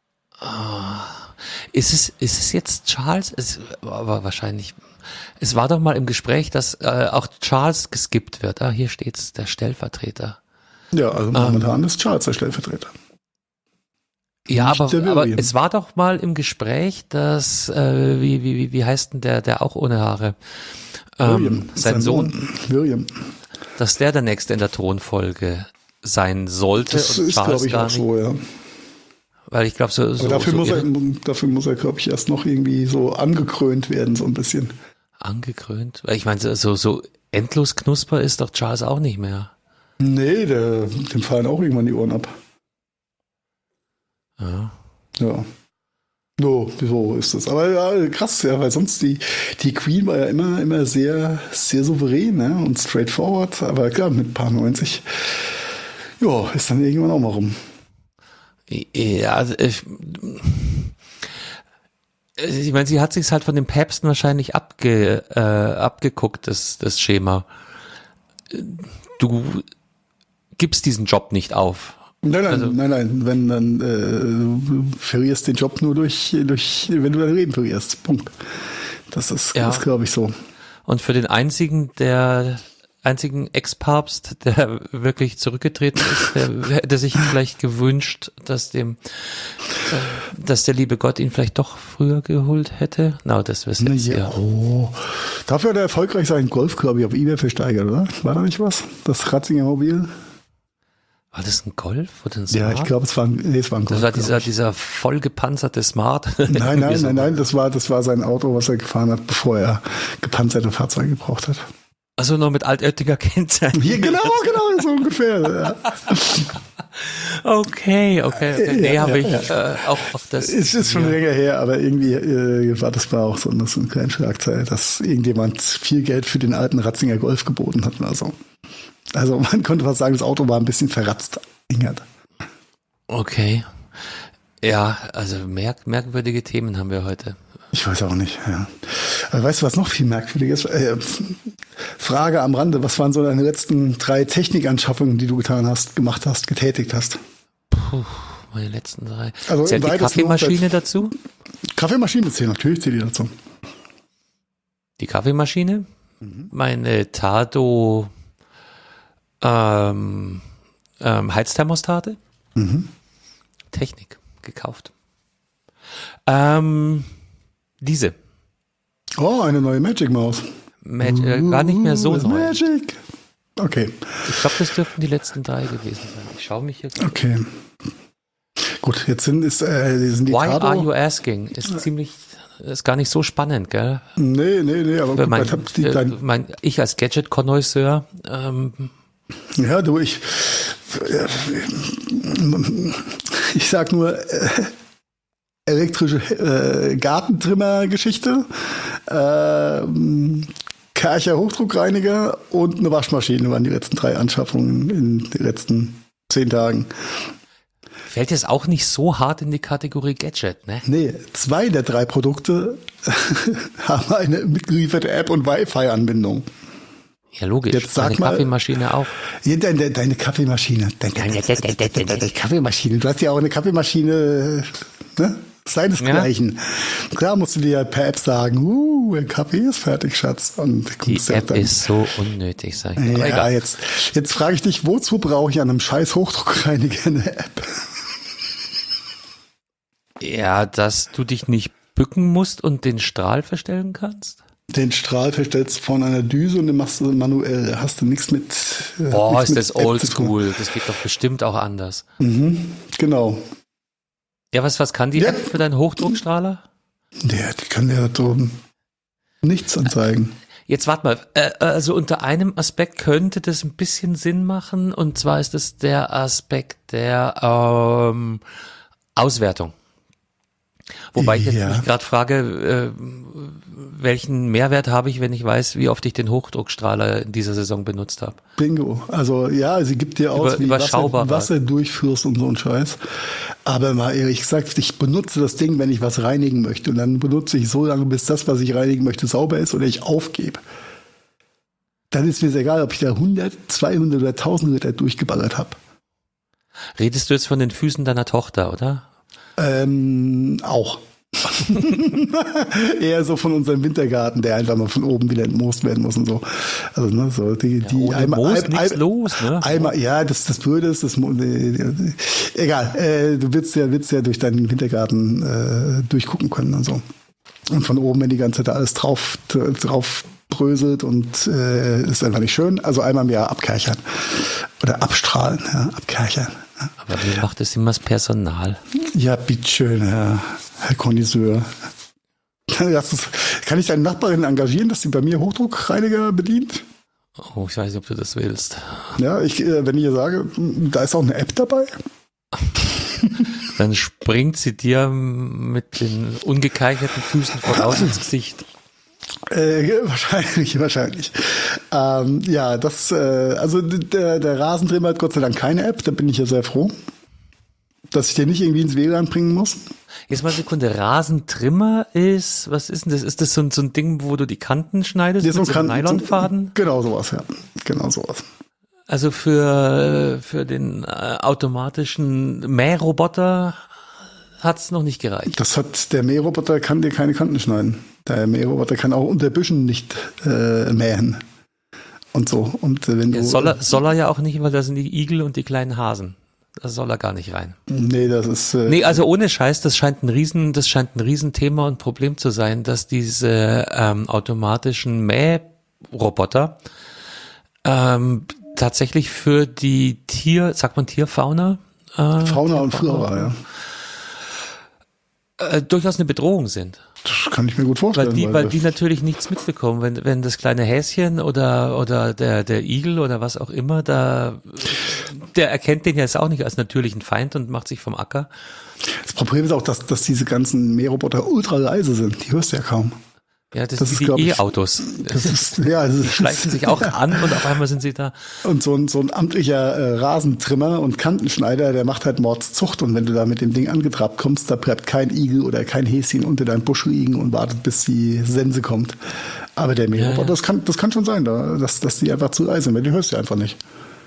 Ist es, ist es jetzt Charles? Es, aber wahrscheinlich. Es war doch mal im Gespräch, dass äh, auch Charles geskippt wird. Ah, hier steht's, der Stellvertreter. Ja, also momentan ist Charles der Stellvertreter. Ja, Nicht aber, der aber William. es war doch mal im Gespräch, dass, äh, wie, wie, wie, wie heißt denn der, der auch ohne Haare? Ähm, sein Sohn, William. dass der der Nächste in der Thronfolge sein sollte Das und ist, Charles glaube ich, gar auch nicht. so, ja. Weil ich glaube, so, so, Aber dafür, so muss er, irre- dafür muss er, glaube ich, erst noch irgendwie so angekrönt werden, so ein bisschen. angekrönt. Weil ich meine, so, so endlos knusper ist doch Charles auch nicht mehr. Nee, der, dem fallen auch irgendwann die Ohren ab. Ja. Ja. So, so ist es. Aber ja, krass, ja, weil sonst die, die Queen war ja immer, immer sehr, sehr souverän, ne? Und straightforward. Aber klar, mit Paar neunzig, ja, ist dann irgendwann auch mal rum. Ja, also ich, ich meine, sie hat sich halt von den Päpsten wahrscheinlich abge, äh, abgeguckt, das, das Schema. Du gibst diesen Job nicht auf. Nein, nein, Also- nein, nein, wenn dann, äh, du verlierst den Job nur durch, durch, wenn du dein Leben verlierst. Punkt. Das ist, Ja. ist glaube ich, so. Und für den einzigen, der einzigen Ex-Papst, der wirklich zurückgetreten ist, der hätte sich vielleicht gewünscht, dass dem, äh, dass der liebe Gott ihn vielleicht doch früher geholt hätte. Na, das wissen jetzt Ja, ja. oh. Dafür hat er erfolgreich seinen Golf, glaube ich, auf eBay versteigert, oder? War da nicht was? Das Ratzinger Mobil? War das ein Golf oder ein Ja, Smart? ich glaube, es war ein, nee, es war ein Das Golf. war glaub dieser, ich. dieser voll gepanzerte Smart. Nein, nein, Irgendwie so. nein, nein, das war, das war sein Auto, was er gefahren hat, bevor er gepanzerte Fahrzeuge gebraucht hat. Also nur mit altöttiger Kennzeichen. Hier, genau, genau, so ungefähr. Ja. Okay, okay, okay. Nee, Ja, habe ja, ich äh, auch, auch das. Es ist schon ja. länger her, aber irgendwie äh, war das war auch so, so ein kleiner Schlagzeil, dass irgendjemand viel Geld für den alten Ratzinger Golf geboten hat oder so. Also man konnte fast sagen, das Auto war ein bisschen verratzt. Ingert. Okay. Ja, also merk, merkwürdige Themen haben wir heute. Ich weiß auch nicht, ja. Aber weißt du, was noch viel merkwürdiger ist? Äh, Frage am Rande, was waren so deine letzten drei Technikanschaffungen, die du getan hast, gemacht hast, getätigt hast? Puh, meine letzten drei. Also Zählt im die weitesten Kaffeemaschine Umfeld- dazu? Kaffeemaschine zählt, natürlich zählt die dazu. Die Kaffeemaschine? Mhm. Meine Tado ähm, ähm, Heizthermostate? Mhm. Technik gekauft. Ähm, diese. Oh, eine neue Magic Maus. Mag äh, gar nicht mehr so Uh, ist neu. Magic. Okay, Ich glaube, das dürften die letzten drei gewesen sein. Ich schaue mich hier. okay. Gut, jetzt sind, ist, äh, sind die Why Tado. are you asking? Ist ziemlich, ist gar nicht so spannend, gell? Nee, nee, nee, aber gut, mein, ich hab die, äh, dein, mein, ich als Gadget-Connoisseur, ähm, ja, du, ich, äh, ich sag nur, äh, elektrische äh, Gartentrimmer-Geschichte, äh, Karcher Hochdruckreiniger und eine Waschmaschine waren die letzten drei Anschaffungen in den letzten zehn Tagen. fällt jetzt auch nicht so hart in die Kategorie Gadget, ne? Nee, zwei der drei Produkte haben eine mitgelieferte App und Wi-Fi-Anbindung. Ja, logisch. Jetzt sag Meine mal- Kaffeemaschine auch. Ja, deine, deine Kaffeemaschine. Deine, deine, deine, deine, deine Kaffeemaschine. Du hast ja auch eine Kaffeemaschine, ne? Seinesgleichen. Klar musst du dir ja per App sagen, uh, der Kaffee ist fertig, Schatz. Und Die guckst ja App dann- ist so unnötig, sag ich dir. Aber Ja, egal. jetzt, jetzt frage ich dich, wozu brauche ich an einem scheiß Hochdruckreiniger eine App? Ja, dass du dich nicht bücken musst und den Strahl verstellen kannst? Den Strahl verstellst du vorne an der Düse und den machst du manuell. Hast du nichts mit. Äh, Boah, nichts ist mit das App zu tun. oldschool. Das geht doch bestimmt auch anders. Mhm, genau. Ja, was, was kann die Ja. App für deinen Hochdruckstrahler? Ja, die kann dir da oben nichts anzeigen. Jetzt warte mal, äh, also unter einem Aspekt könnte das ein bisschen Sinn machen, und zwar ist es der Aspekt der ähm, Auswertung. Wobei ich jetzt Ja. mich gerade frage, äh, welchen Mehrwert habe ich, wenn ich weiß, wie oft ich den Hochdruckstrahler in dieser Saison benutzt habe. Bingo. Also ja, sie gibt dir aus, Über- wie Wasser, überschaubarer. Wasser durchführst und so ein Scheiß. Aber mal ehrlich gesagt, ich benutze das Ding, wenn ich was reinigen möchte. Und dann benutze ich so lange, bis das, was ich reinigen möchte, sauber ist oder ich aufgebe. Dann ist mir es egal, ob ich da hundert, zweihundert oder tausend Liter durchgeballert habe. Redest du jetzt von den Füßen deiner Tochter, oder? Ähm, auch. Eher so von unserem Wintergarten, der einfach mal von oben wieder entmoost werden muss und so. Also, ne, so die, die Ohne einmal, Moos ein- nichts ein- los, ne? Einmal, ja, das, das Blöde ist, das, Mo- äh, äh, egal, äh, du willst ja, willst ja durch deinen Wintergarten äh, durchgucken können und so. Und von oben, wenn die ganze Zeit alles drauf, drauf bröselt und äh, ist einfach nicht schön. Also einmal im Jahr abkerchern. Oder abstrahlen, ja, abkerchern. Ja. Aber wie macht das immer das Personal? Ja, bitteschön, Herr, Herr Connoisseur. Das ist, kann ich deine Nachbarin engagieren, dass sie bei mir Hochdruckreiniger bedient? Oh, ich weiß nicht, ob du das willst. Ja, ich, äh, wenn ich ihr sage, da ist auch eine App dabei. Dann springt sie dir mit den ungekeicherten Füßen voraus ins Gesicht. Äh, wahrscheinlich, wahrscheinlich. Ähm, ja, das, äh, also der, der Rasentrimmer hat Gott sei Dank keine App, da bin ich ja sehr froh, dass ich den nicht irgendwie ins W L A N bringen muss. Jetzt mal eine Sekunde, Rasentrimmer ist, was ist denn das? Ist das so ein, so ein Ding, wo du die Kanten schneidest Der mit so einem kann- Nylonfaden? Genau sowas, ja. Genau sowas. Also für, für den äh, automatischen Mähroboter hat's noch nicht gereicht. Das hat, der Mähroboter kann dir keine Kanten schneiden. Der Mähroboter kann auch unter Büschen nicht äh, mähen. Und so. Und äh, wenn du. Ja, soll, er, soll er ja auch nicht, weil da sind die Igel und die kleinen Hasen. Da soll er gar nicht rein. Nee, das ist. Äh, Nee, also ohne Scheiß, das scheint ein Riesen, das scheint ein Riesenthema und Problem zu sein, dass diese ähm, automatischen Mähroboter ähm, tatsächlich für die Tier, sagt man Tierfauna? Äh, Fauna und Flora, ja. äh, durchaus eine Bedrohung sind. Das kann ich mir gut vorstellen. Weil die, weil das- die natürlich nichts mitbekommen. Wenn, wenn das kleine Häschen oder, oder der, der Igel oder was auch immer, da, der erkennt den jetzt auch nicht als natürlichen Feind und macht sich vom Acker. Das Problem ist auch, dass, dass diese ganzen Mähroboter ultra leise sind. Die hörst du ja kaum. Ja, das, Das sind ist, glaub die ich, E-Autos. Das ist, ja, das Die ist, schleichen sich auch an und auf einmal sind sie da. Und so ein, so ein amtlicher äh, Rasentrimmer und Kantenschneider, der macht halt Mordszucht. Und wenn du da mit dem Ding angetrabt kommst, da bleibt kein Igel oder kein Häschen unter deinem Busch liegen und wartet, bis die Sense kommt. Aber der Mähroboter, Ja, ja. das kann, das kann schon sein, da, dass, dass die einfach zu leise sind, weil die hörst du einfach nicht.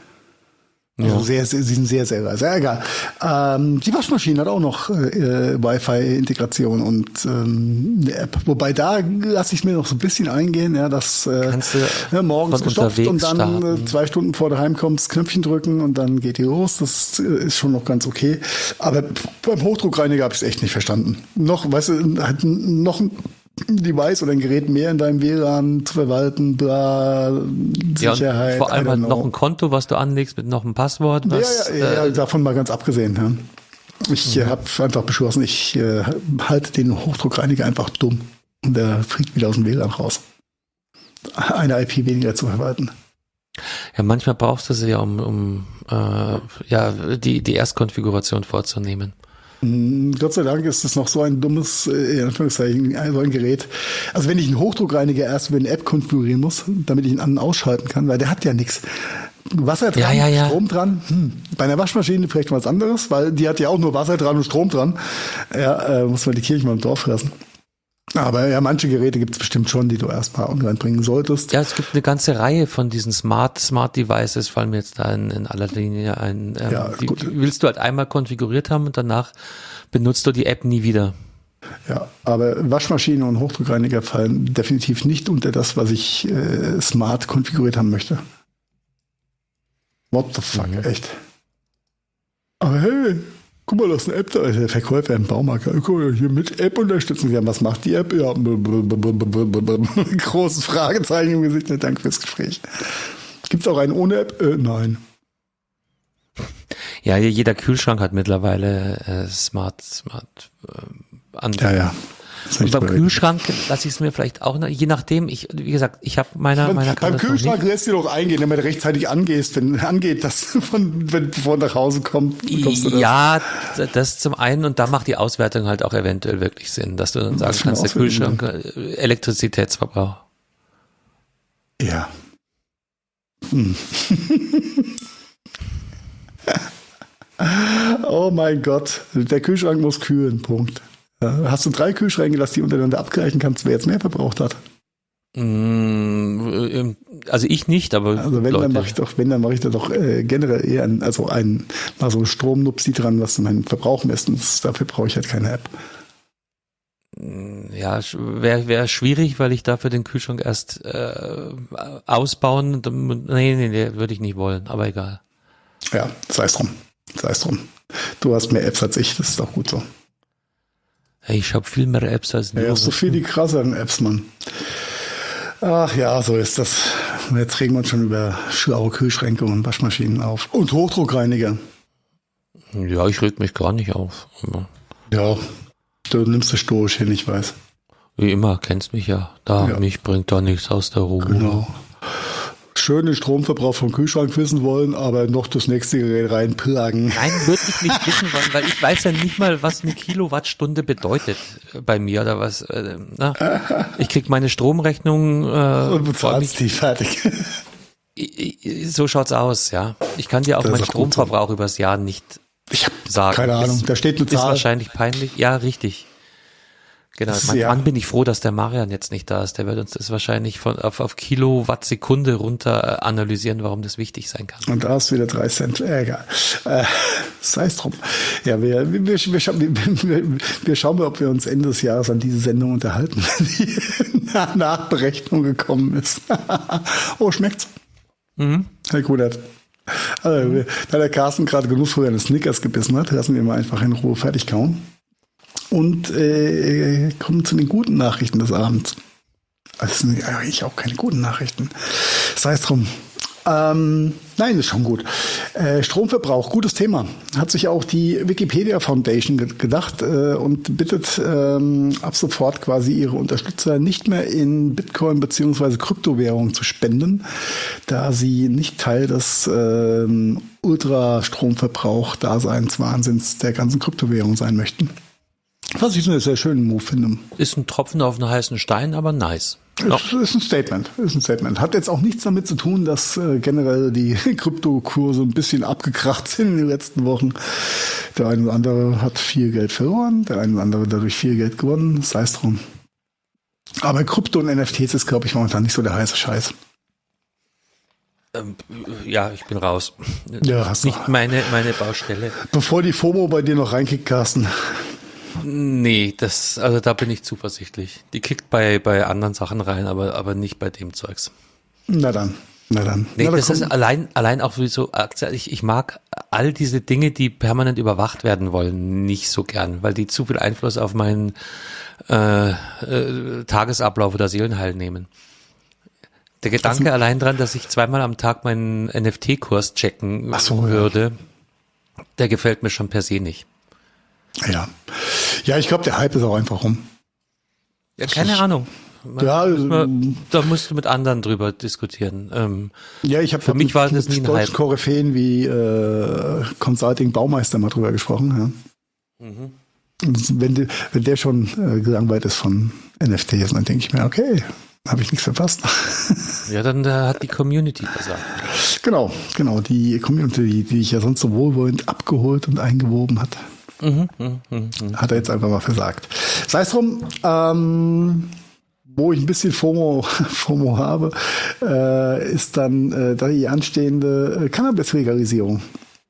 Also sehr, sehr, sie sind sehr, sehr leise. Ja, egal. Ähm, die Waschmaschine hat auch noch äh, Wi-Fi-Integration und ähm, eine App. Wobei da lasse ich mir noch so ein bisschen eingehen, ja, dass äh, Kannst du ja, morgens von gestopft und unterwegs dann äh, starten. zwei Stunden vor der Heimkommst Knöpfchen drücken und dann geht die los. Das äh, ist schon noch ganz okay. Aber beim Hochdruckreiniger habe ich es echt nicht verstanden. Noch, weißt du, halt noch ein Device oder ein Gerät mehr in deinem W L A N zu verwalten, bla, Ja, Sicherheit. und vor allem I don't halt know. noch ein Konto, was du anlegst mit noch einem Passwort. Was, Ja, ja, ja, äh, davon mal ganz abgesehen. Ja. Ich Mhm. äh, habe einfach beschlossen, ich äh, halte den Hochdruckreiniger einfach dumm. Und der fliegt wieder aus dem W L A N raus. Eine I P weniger zu verwalten. ja, manchmal brauchst du sie ja, um, um äh, ja, die, die Erstkonfiguration vorzunehmen. Mm, Gott sei Dank ist es noch so ein dummes, äh, in Anführungszeichen, ein- so ein Gerät. Also wenn ich einen Hochdruckreiniger erst über eine App konfigurieren muss, damit ich ihn an- und ausschalten kann, weil der hat ja nichts. Wasser dran, Ja, ja, ja. Strom dran. Hm. Bei einer Waschmaschine vielleicht was anderes, weil die hat ja auch nur Wasser dran und Strom dran. Ja, äh, muss man die Kirche mal im Dorf lassen. Aber ja, manche Geräte gibt es bestimmt schon, die du erstmal online bringen solltest. Ja, es gibt eine ganze Reihe von diesen Smart, Smart Devices, fallen mir jetzt da in, in aller Linie ein. Ähm, Ja, die, gut. die willst du halt einmal konfiguriert haben und danach benutzt du die App nie wieder. Ja, aber Waschmaschine und Hochdruckreiniger fallen definitiv nicht unter das, was ich äh, smart konfiguriert haben möchte. What the fuck, Mhm. echt. Aber hey, Guck mal, das ist eine App, da ist der Verkäufer im Baumarkt. Guck mal, hier mit App unterstützen. Ja, was macht die App? Ja, großes Fragezeichen im Gesicht. Danke fürs Gespräch. Gibt es auch einen ohne App? Äh, nein. Ja, jeder Kühlschrank hat mittlerweile äh, Smart, Smart äh, Ja, ja. Und beim Kühlschrank lasse ich es mir vielleicht auch, je nachdem, ich, wie gesagt, ich habe meiner, meiner Beim Kühlschrank lässt du doch eingehen, wenn du rechtzeitig angehst, wenn angeht, das von, wenn bevor nach Hause kommt, kommst du das. Ja, das zum einen, und da macht die Auswertung halt auch eventuell wirklich Sinn, dass du dann sagen kannst, der Kühlschrank, Elektrizitätsverbrauch. Ja. Hm. Oh mein Gott, der Kühlschrank muss kühlen, Punkt. Hast du drei Kühlschränke, dass die untereinander abgleichen kannst, wer jetzt mehr verbraucht hat? Also ich nicht, aber also wenn, Leute. dann mache ich doch, wenn, dann mache ich da doch äh, generell eher ein, also ein, mal so ein Stromnupsi dran, was meinen Verbrauch misst. Und das, dafür brauche ich halt keine App. Ja, wäre wär schwierig, weil ich dafür den Kühlschrank erst äh, ausbauen. Nee, nee, nee, würde ich nicht wollen, aber egal. Ja, sei es drum. Sei es drum. Du hast mehr Apps als ich, das ist doch gut so. Ich habe viel mehr Apps als du. Ja, hast so viel die krasseren Apps, Mann. Ach ja, so ist das. Jetzt regen wir uns schon über schlaue Kühlschränke und Waschmaschinen auf. Und Hochdruckreiniger. Ja, ich reg mich gar nicht auf. Ja, du nimmst es stoisch hin, ich weiß. Wie immer, kennst mich ja. Da, ja. Mich bringt da nichts aus der Ruhe. Genau. Schön den Stromverbrauch vom Kühlschrank wissen wollen, aber noch das nächste Gerät reinplagen. Nein, würde ich nicht wissen wollen, weil ich weiß ja nicht mal, was eine Kilowattstunde bedeutet bei mir oder was. Äh, na, ich krieg meine Stromrechnung äh, und bezahlst die fertig. So schaut's aus, ja. Ich kann dir auch meinen Stromverbrauch so. Übers Jahr nicht ich hab sagen. Keine Ahnung, ist, da steht eine Zahl. Ist wahrscheinlich peinlich. Ja, richtig. Genau, manchmal ja. bin ich froh, dass der Marian jetzt nicht da ist. Der wird uns das wahrscheinlich von auf, auf Kilowattsekunde runter analysieren, warum das wichtig sein kann. Und da hast du wieder drei Cent. Äh, egal. Äh, sei es drum. Ja, wir, wir, wir, wir, scha- wir, wir, wir schauen mal, ob wir uns Ende des Jahres an diese Sendung unterhalten, wenn die nach Nachberechnung gekommen ist. Oh, schmeckt's? Mhm. Herr Kudert. Also, mhm. Da der Carsten gerade genug von seinen Snickers gebissen hat, lassen wir mal einfach in Ruhe fertig kauen. Und äh, kommen zu den guten Nachrichten des Abends. Das sind eigentlich auch keine guten Nachrichten. Sei es drum. Ähm, nein, ist schon gut. Äh, Stromverbrauch, gutes Thema. Hat sich auch die Wikipedia Foundation ge- gedacht äh, und bittet ähm, ab sofort quasi ihre Unterstützer nicht mehr in Bitcoin bzw. Kryptowährungen zu spenden, da sie nicht Teil des ähm, Ultrastromverbrauch-Daseinswahnsinns der ganzen Kryptowährung sein möchten. Was ich einen sehr schönen Move finde. Ist ein Tropfen auf einen heißen Stein, aber nice. Ist, ist ein Statement. Ist ein Statement. Hat jetzt auch nichts damit zu tun, dass äh, generell die Kryptokurse ein bisschen abgekracht sind in den letzten Wochen. Der eine oder andere hat viel Geld verloren, der eine oder andere dadurch viel Geld gewonnen. Sei es drum. Aber Krypto und N F Ts ist, glaube ich, momentan nicht so der heiße Scheiß. Ähm, ja, ich bin raus. Ja, hast du. Nicht meine, meine Baustelle. Bevor die FOMO bei dir noch reinkickt, Carsten. Nee, das, also da bin ich zuversichtlich. Die kickt bei, bei anderen Sachen rein, aber, aber nicht bei dem Zeugs. Na dann, na dann. Nee, na, das da ist allein, allein auch so, ich, ich mag all diese Dinge, die permanent überwacht werden wollen, nicht so gern, weil die zu viel Einfluss auf meinen äh, äh, Tagesablauf oder Seelenheil nehmen. Der Gedanke also, allein dran, dass ich zweimal am Tag meinen N F T-Kurs checken so, würde, ja. Der gefällt mir schon per se nicht. Ja, ja, ich glaube, der Hype ist auch einfach rum. Ja, keine ist, Ahnung. Man, ja, man, da musst du mit anderen drüber diskutieren. Ähm, ja, ich habe für mich war das nie ein Hype. Koryphäen wie äh, Consulting Baumeister mal drüber gesprochen. Ja. Mhm. Und wenn, de, wenn der schon äh, gelangweilt ist von N F Ts, dann denke ich mir, okay, habe ich nichts verpasst. Ja, dann äh, hat die Community versagt. Genau, genau, die Community, die ich ja sonst so wohlwollend abgeholt und eingewoben hat. Mhm, mh, mh, mh. Hat er jetzt einfach mal versagt. Sei es drum, ähm, wo ich ein bisschen FOMO, FOMO habe, äh, ist dann äh, die anstehende äh, Cannabis-Legalisierung,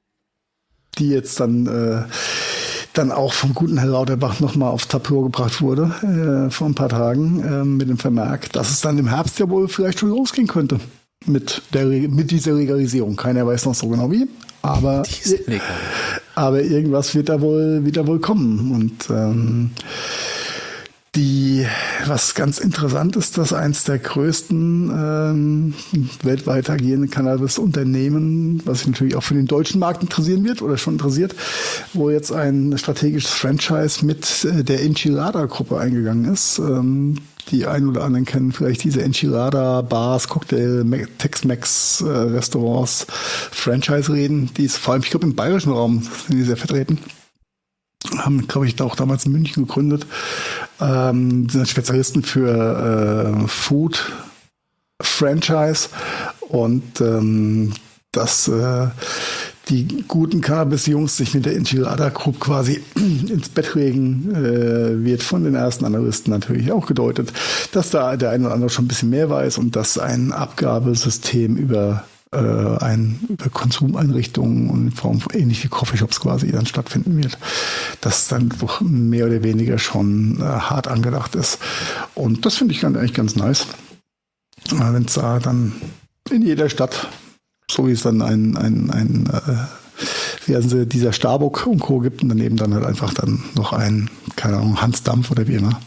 die jetzt dann, äh, dann auch vom guten Herr Lauterbach nochmal aufs Tapet gebracht wurde, äh, vor ein paar Tagen, äh, mit dem Vermerk, dass es dann im Herbst ja wohl vielleicht schon losgehen könnte mit, der, mit dieser Legalisierung. Keiner weiß noch so genau wie, aber Aber irgendwas wird da wohl wieder wohl kommen. Und ähm, die, was ganz interessant ist, dass eins der größten ähm, weltweit agierenden Cannabis-Unternehmen, was sich natürlich auch für den deutschen Markt interessieren wird oder schon interessiert, wo jetzt ein strategisches Franchise mit äh, der Enchilada-Gruppe eingegangen ist. Ähm, die einen oder anderen kennen vielleicht diese Enchilada-Bars, Cocktail, Tex-Mex, äh, Restaurants, Franchise-Reden, die ist vor allem, ich glaube, im bayerischen Raum sind die sehr vertreten. Haben, glaube ich, auch damals in München gegründet. Ähm, sind Spezialisten für äh, Food Franchise und ähm, dass äh, die guten Cannabis-Jungs sich mit der Enchilada Group quasi ins Bett legen, äh, wird von den ersten Analysten natürlich auch gedeutet, dass da der eine oder andere schon ein bisschen mehr weiß und dass ein Abgabesystem über äh, ein über Konsumeinrichtungen und in Form von ähnlich wie Coffeeshops quasi dann stattfinden wird, das dann doch mehr oder weniger schon äh, hart angedacht ist. Und das finde ich ganz, eigentlich ganz nice. Wenn es da dann in jeder Stadt, so wie es dann ein, ein, ein äh, wie heißen sie, dieser Starbuck und Co. gibt und daneben dann halt einfach dann noch ein, keine Ahnung, Hans Dampf oder wie immer.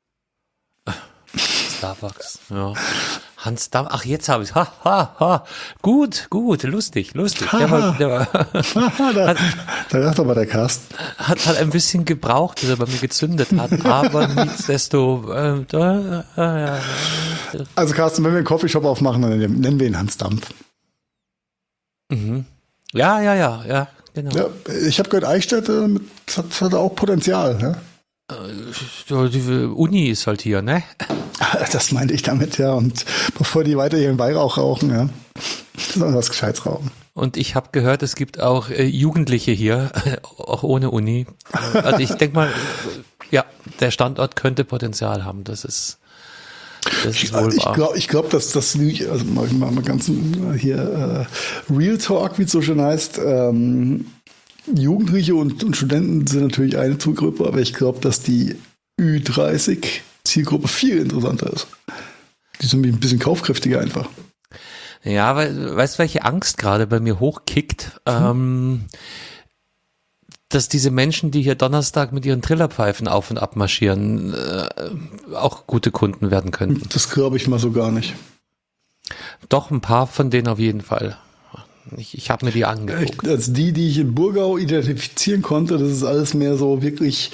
Starbucks, ja. Hans Dampf, ach jetzt habe ich es. Ha, ha, ha. Gut, gut, lustig, lustig. Der war, der war, da, hat, da dachte aber der Carsten. Hat, hat ein bisschen gebraucht, bis er bei mir gezündet hat, aber nichtsdesto. Äh, da, äh, ja. Also Carsten, wenn wir einen Coffeeshop aufmachen, dann nennen wir ihn Hans Dampf. Mhm. Ja, ja, ja, ja, genau. Ja, ich habe gehört, Eichstätt äh, hat, hat auch Potenzial. Ja? Die Uni ist halt hier, ne? Das meinte ich damit, ja. Und bevor die weiter ihren Weihrauch rauchen, ja, sollen wir was Gescheites rauchen. Und ich habe gehört, es gibt auch äh, Jugendliche hier, auch ohne Uni. Also ich denke mal, ja, der Standort könnte Potenzial haben. Das ist, das ist wohl ich wahr. glaube, ich glaub, dass das, also mal, mal ganz hier äh, Real Talk, wie es so schön heißt, ähm, Jugendliche und, und Studenten sind natürlich eine Zielgruppe, aber ich glaube, dass die Ü dreißig Zielgruppe viel interessanter ist. Die sind ein bisschen kaufkräftiger einfach. Ja, weil, weißt du, welche Angst gerade bei mir hochkickt? Hm. Ähm, dass diese Menschen, die hier Donnerstag mit ihren Trillerpfeifen auf und ab marschieren, äh, auch gute Kunden werden könnten. Das glaube ich mal so gar nicht. Doch, ein paar von denen auf jeden Fall. Ich, ich habe mir die angeguckt. Also die, die ich in Burgau identifizieren konnte, das ist alles mehr so wirklich,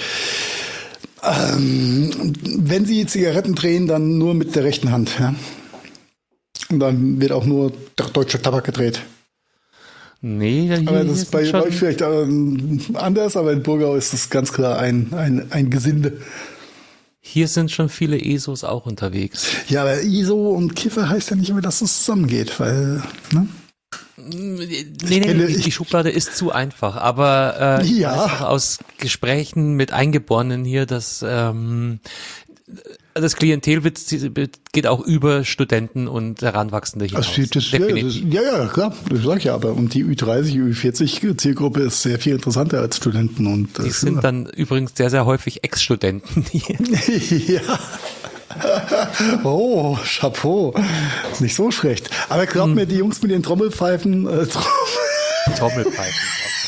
ähm, wenn sie Zigaretten drehen, dann nur mit der rechten Hand. Ja? Und dann wird auch nur deutscher Tabak gedreht. Nee, hier, aber das ist bei schon euch vielleicht ähm, anders, aber in Burgau ist das ganz klar ein, ein, ein Gesinde. Hier sind schon viele E S Os auch unterwegs. Ja, aber I S O und Kiffer heißt ja nicht immer, dass es zusammengeht, weil, ne? Nee, nee, die, die Schublade ist zu einfach, aber äh, ja. ich weiß auch aus Gesprächen mit Eingeborenen hier, dass ähm, das Klientel wird, geht auch über Studenten und Heranwachsende hinaus. Also das, ja, das, ja, ja, klar, das sag ich ja, aber und die Ü dreißig, Ü vierzig Zielgruppe ist sehr viel interessanter als Studenten. Und die sind ja. dann übrigens sehr, sehr häufig Ex-Studenten. Ja. Oh, Chapeau. Nicht so schlecht. Aber glaub hm. mir, die Jungs mit den Trommelpfeifen, äh, Trommel Trommelpfeifen.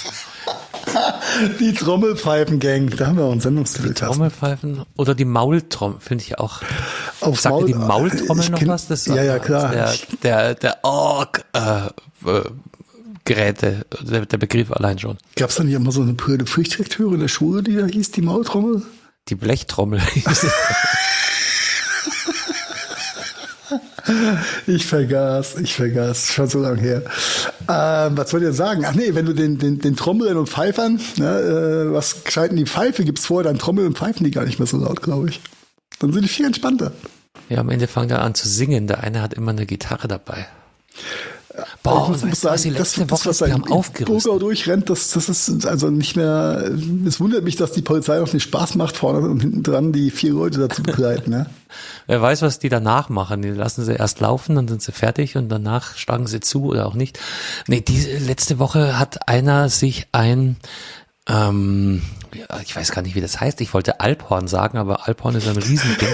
Die Trommelpfeifen-Gang, da haben wir auch einen Sendungstitel. Trommelpfeifen oder die Maultrommel, finde ich auch. Auf Sagt Maul, die Maultrommel noch kenn, was? Das ja, ja, klar. Der, der, der Org, äh, äh, Geräte, der, der Begriff allein schon. Gab es da nicht immer so eine Pflichtlektüre in der Schule, die da hieß, die Maultrommel? Die Blechtrommel hieß Ich vergaß, ich vergaß, schon so lange her. Ähm, was wollte ich jetzt sagen? Ach nee, wenn du den, den, den Trommeln und Pfeifern, ne, äh, was gescheiten die Pfeife gibt's vorher, dann Trommeln und Pfeifen die gar nicht mehr so laut, glaube ich. Dann sind die viel entspannter. Ja, am Ende fangen dann an zu singen. Der eine hat immer eine Gitarre dabei. Boah, ich muss, muss sagen, was die letzte das, Woche, das, was die haben aufgerüstet. Burgau durchrennt, das, das ist also nicht mehr, es wundert mich, dass die Polizei noch nicht Spaß macht, vorne und hinten dran die vier Leute dazu begleiten. Ne? Wer weiß, was die danach machen. Die lassen sie erst laufen, dann sind sie fertig und danach schlagen sie zu oder auch nicht. Nee, diese letzte Woche hat einer sich ein Ähm, ja, ich weiß gar nicht, wie das heißt. Ich wollte Alphorn sagen, aber Alphorn ist ein Riesending.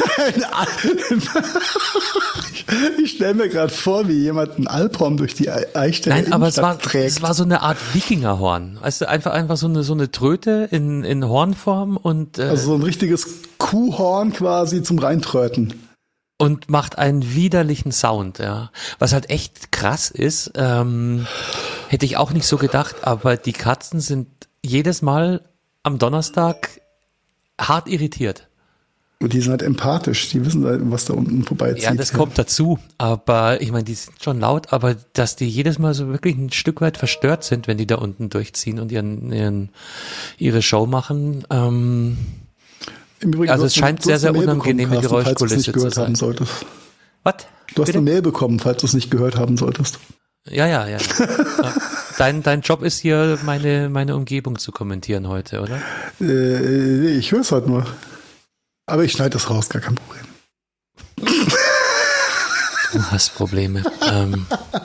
ich ich stelle mir gerade vor, wie jemand ein Alphorn durch die Eichstätter Nein, aber es war, trägt. es war so eine Art Wikingerhorn. Weißt du, einfach, einfach so eine, so eine Tröte in, in Hornform und, äh, Also so ein richtiges Kuhhorn quasi zum Reintröten. und macht einen widerlichen Sound, ja. Was halt echt krass ist, ähm, hätte ich auch nicht so gedacht, aber die Katzen sind jedes Mal am Donnerstag hart irritiert. Und die sind halt empathisch, die wissen halt, was da unten vorbeizieht. Ja, das kommt dazu, aber ich meine, die sind schon laut, aber dass die jedes Mal so wirklich ein Stück weit verstört sind, wenn die da unten durchziehen und ihren, ihren ihre Show machen. Ähm, Im Übrigen, also du es hast- scheint du sehr, hast sehr eine Mail unangenehme bekommen, Carsten, falls du es Geräuschkulisse nicht zu gehört haben sein. solltest. Was? Du hast Bitte? eine Mail bekommen, falls du es nicht gehört haben solltest. Ja, ja, ja. ja. Dein, dein Job ist hier, meine, meine Umgebung zu kommentieren heute, oder? Äh, nee, ich höre es halt nur. Aber ich schneide das raus, gar kein Problem. Du hast Probleme. ähm,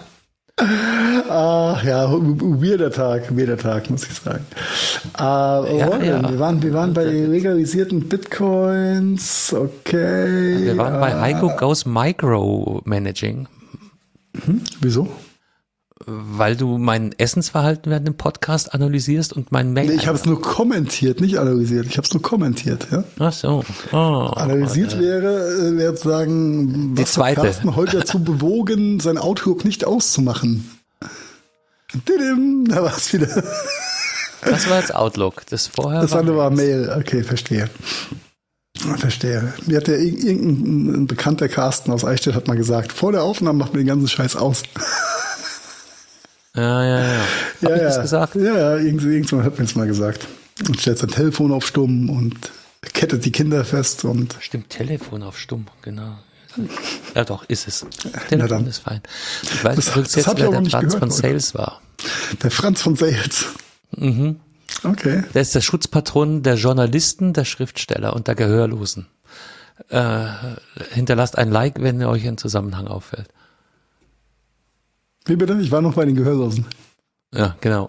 Ach ja, weirder Tag, weirder Tag, muss ich sagen. Aber Ja, ja, ja. Wir, waren, wir waren bei legalisierten Bitcoins, okay. wir waren bei äh, Heiko Gauss Micromanaging, Wieso? weil du mein Essensverhalten während dem Podcast analysierst und mein Mail. Nee, ich habe es nur kommentiert, nicht analysiert. Ich habe es nur kommentiert, ja. Ach so. Oh, Analysiert wäre, äh, wäre zu sagen, Die was hat zweite. Carsten heute dazu bewogen, sein Outlook nicht auszumachen. Didim, da war es wieder. Das war jetzt Outlook. Das vorher Das war andere war Mail. Okay, verstehe. Verstehe. Mir hat ja irg- irgendein bekannter Carsten aus Eichstätt hat mal gesagt, vor der Aufnahme macht mir den ganzen Scheiß aus. Ja, ja, ja. Hab ja, ich ja. das gesagt? Ja, ja, irgend- irgendjemand hat mir das mal gesagt. Und stellt sein Telefon auf Stumm und kettet die Kinder fest und Stimmt, Telefon auf stumm, genau. Ja doch, ist es. Na Telefon dann. ist fein. Ich weiß Das- übrigens das jetzt, hab ich wer aber der nicht Franz gehört von heute. Sales war. der Franz von Sales. Mhm. Okay. Der ist der Schutzpatron der Journalisten, der Schriftsteller und der Gehörlosen. Äh, hinterlasst ein Like, wenn euch ein Zusammenhang auffällt. Wie bitte? Ich war noch bei den Gehörlosen. Ja, genau.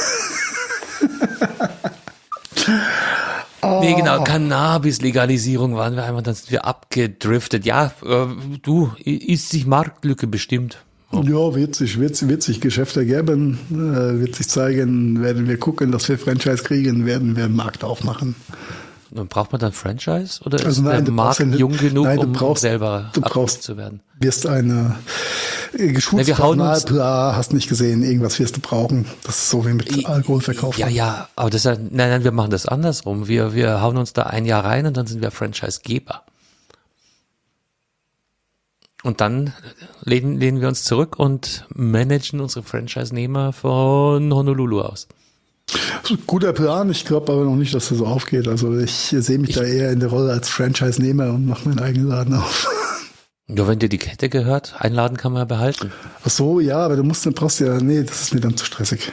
Nee, genau, Cannabis-Legalisierung waren wir einmal, dann sind wir abgedriftet. Ja, äh, du, ist sich Marktlücke bestimmt. Ja, wird sich, wird, wird sich Geschäft ergeben, äh, wird sich zeigen, werden wir gucken, dass wir Franchise kriegen, werden wir einen Markt aufmachen. Und braucht man dann Franchise? Oder ist Also nein, der du Markt brauchst ja nicht- jung genug, nein, du um brauchst- selber du abgeholt brauchst- zu werden? Wirst eine äh, geschultes Na, wir hauen uns- Personal, bla, hast nicht gesehen, irgendwas wirst du brauchen. Das ist so wie mit Alkohol verkaufen. Ja, ja, aber das ist ja, nein, nein, wir machen das andersrum. Wir, wir hauen uns da ein Jahr rein und dann sind wir Franchise-Geber. Und dann lehnen, lehnen wir uns zurück und managen unsere Franchise-Nehmer von Honolulu aus. Guter Plan, ich glaube aber noch nicht, dass das so aufgeht. Also ich sehe mich Ich- da eher in der Rolle als Franchise-Nehmer und mache meinen eigenen Laden auf. Ja, wenn dir die Kette gehört, einladen kann man ja behalten. Ach so, ja, aber du musst, dann brauchst du ja, nee, das ist mir dann zu stressig.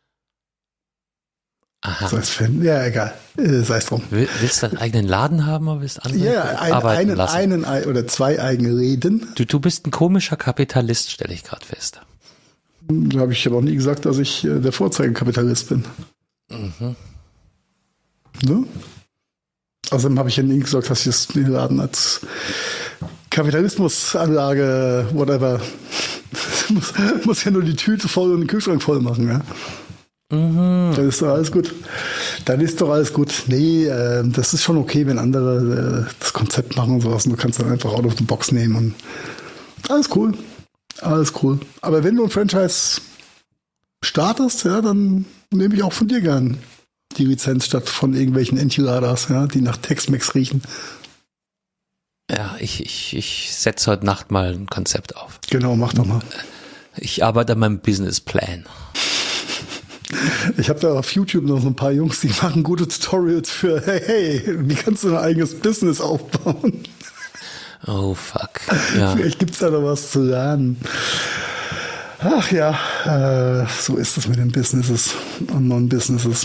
Aha. Sei es Fan, ja, egal, äh, sei es drum. Will- Willst du einen eigenen Laden haben oder willst andere Ja, ein, arbeiten einen, lassen? einen Ei- oder zwei eigene Reden. Du, du bist ein komischer Kapitalist, stelle ich gerade fest. Da habe ich aber auch nie gesagt, dass ich äh, der Vorzeigekapitalist bin. Mhm. Ne? Außerdem habe ich ja nie gesagt, dass ich das den Laden als Kapitalismusanlage, whatever, muss, muss ja nur die Tüte voll und den Kühlschrank voll machen. Ja? Mhm. Dann ist doch alles gut. Dann ist doch alles gut. Nee, äh, das ist schon okay, wenn andere äh, das Konzept machen und sowas. Und du kannst dann einfach out of the box nehmen und alles cool. Alles cool. Aber wenn du ein Franchise startest, ja, dann nehme ich auch von dir gern die Lizenz statt von irgendwelchen Enchiladas, ja, die nach Tex-Mex riechen. Ja, ich, ich, ich setze heute Nacht mal ein Konzept auf. Genau, mach doch mal. Ich arbeite an meinem Businessplan. Ich habe da auf YouTube noch so ein paar Jungs, die machen gute Tutorials für, hey, hey, wie kannst du ein eigenes Business aufbauen? Oh, fuck. Ja. Vielleicht gibt's da noch was zu lernen. Ach ja, äh, so ist es mit den Businesses und Non-Businesses.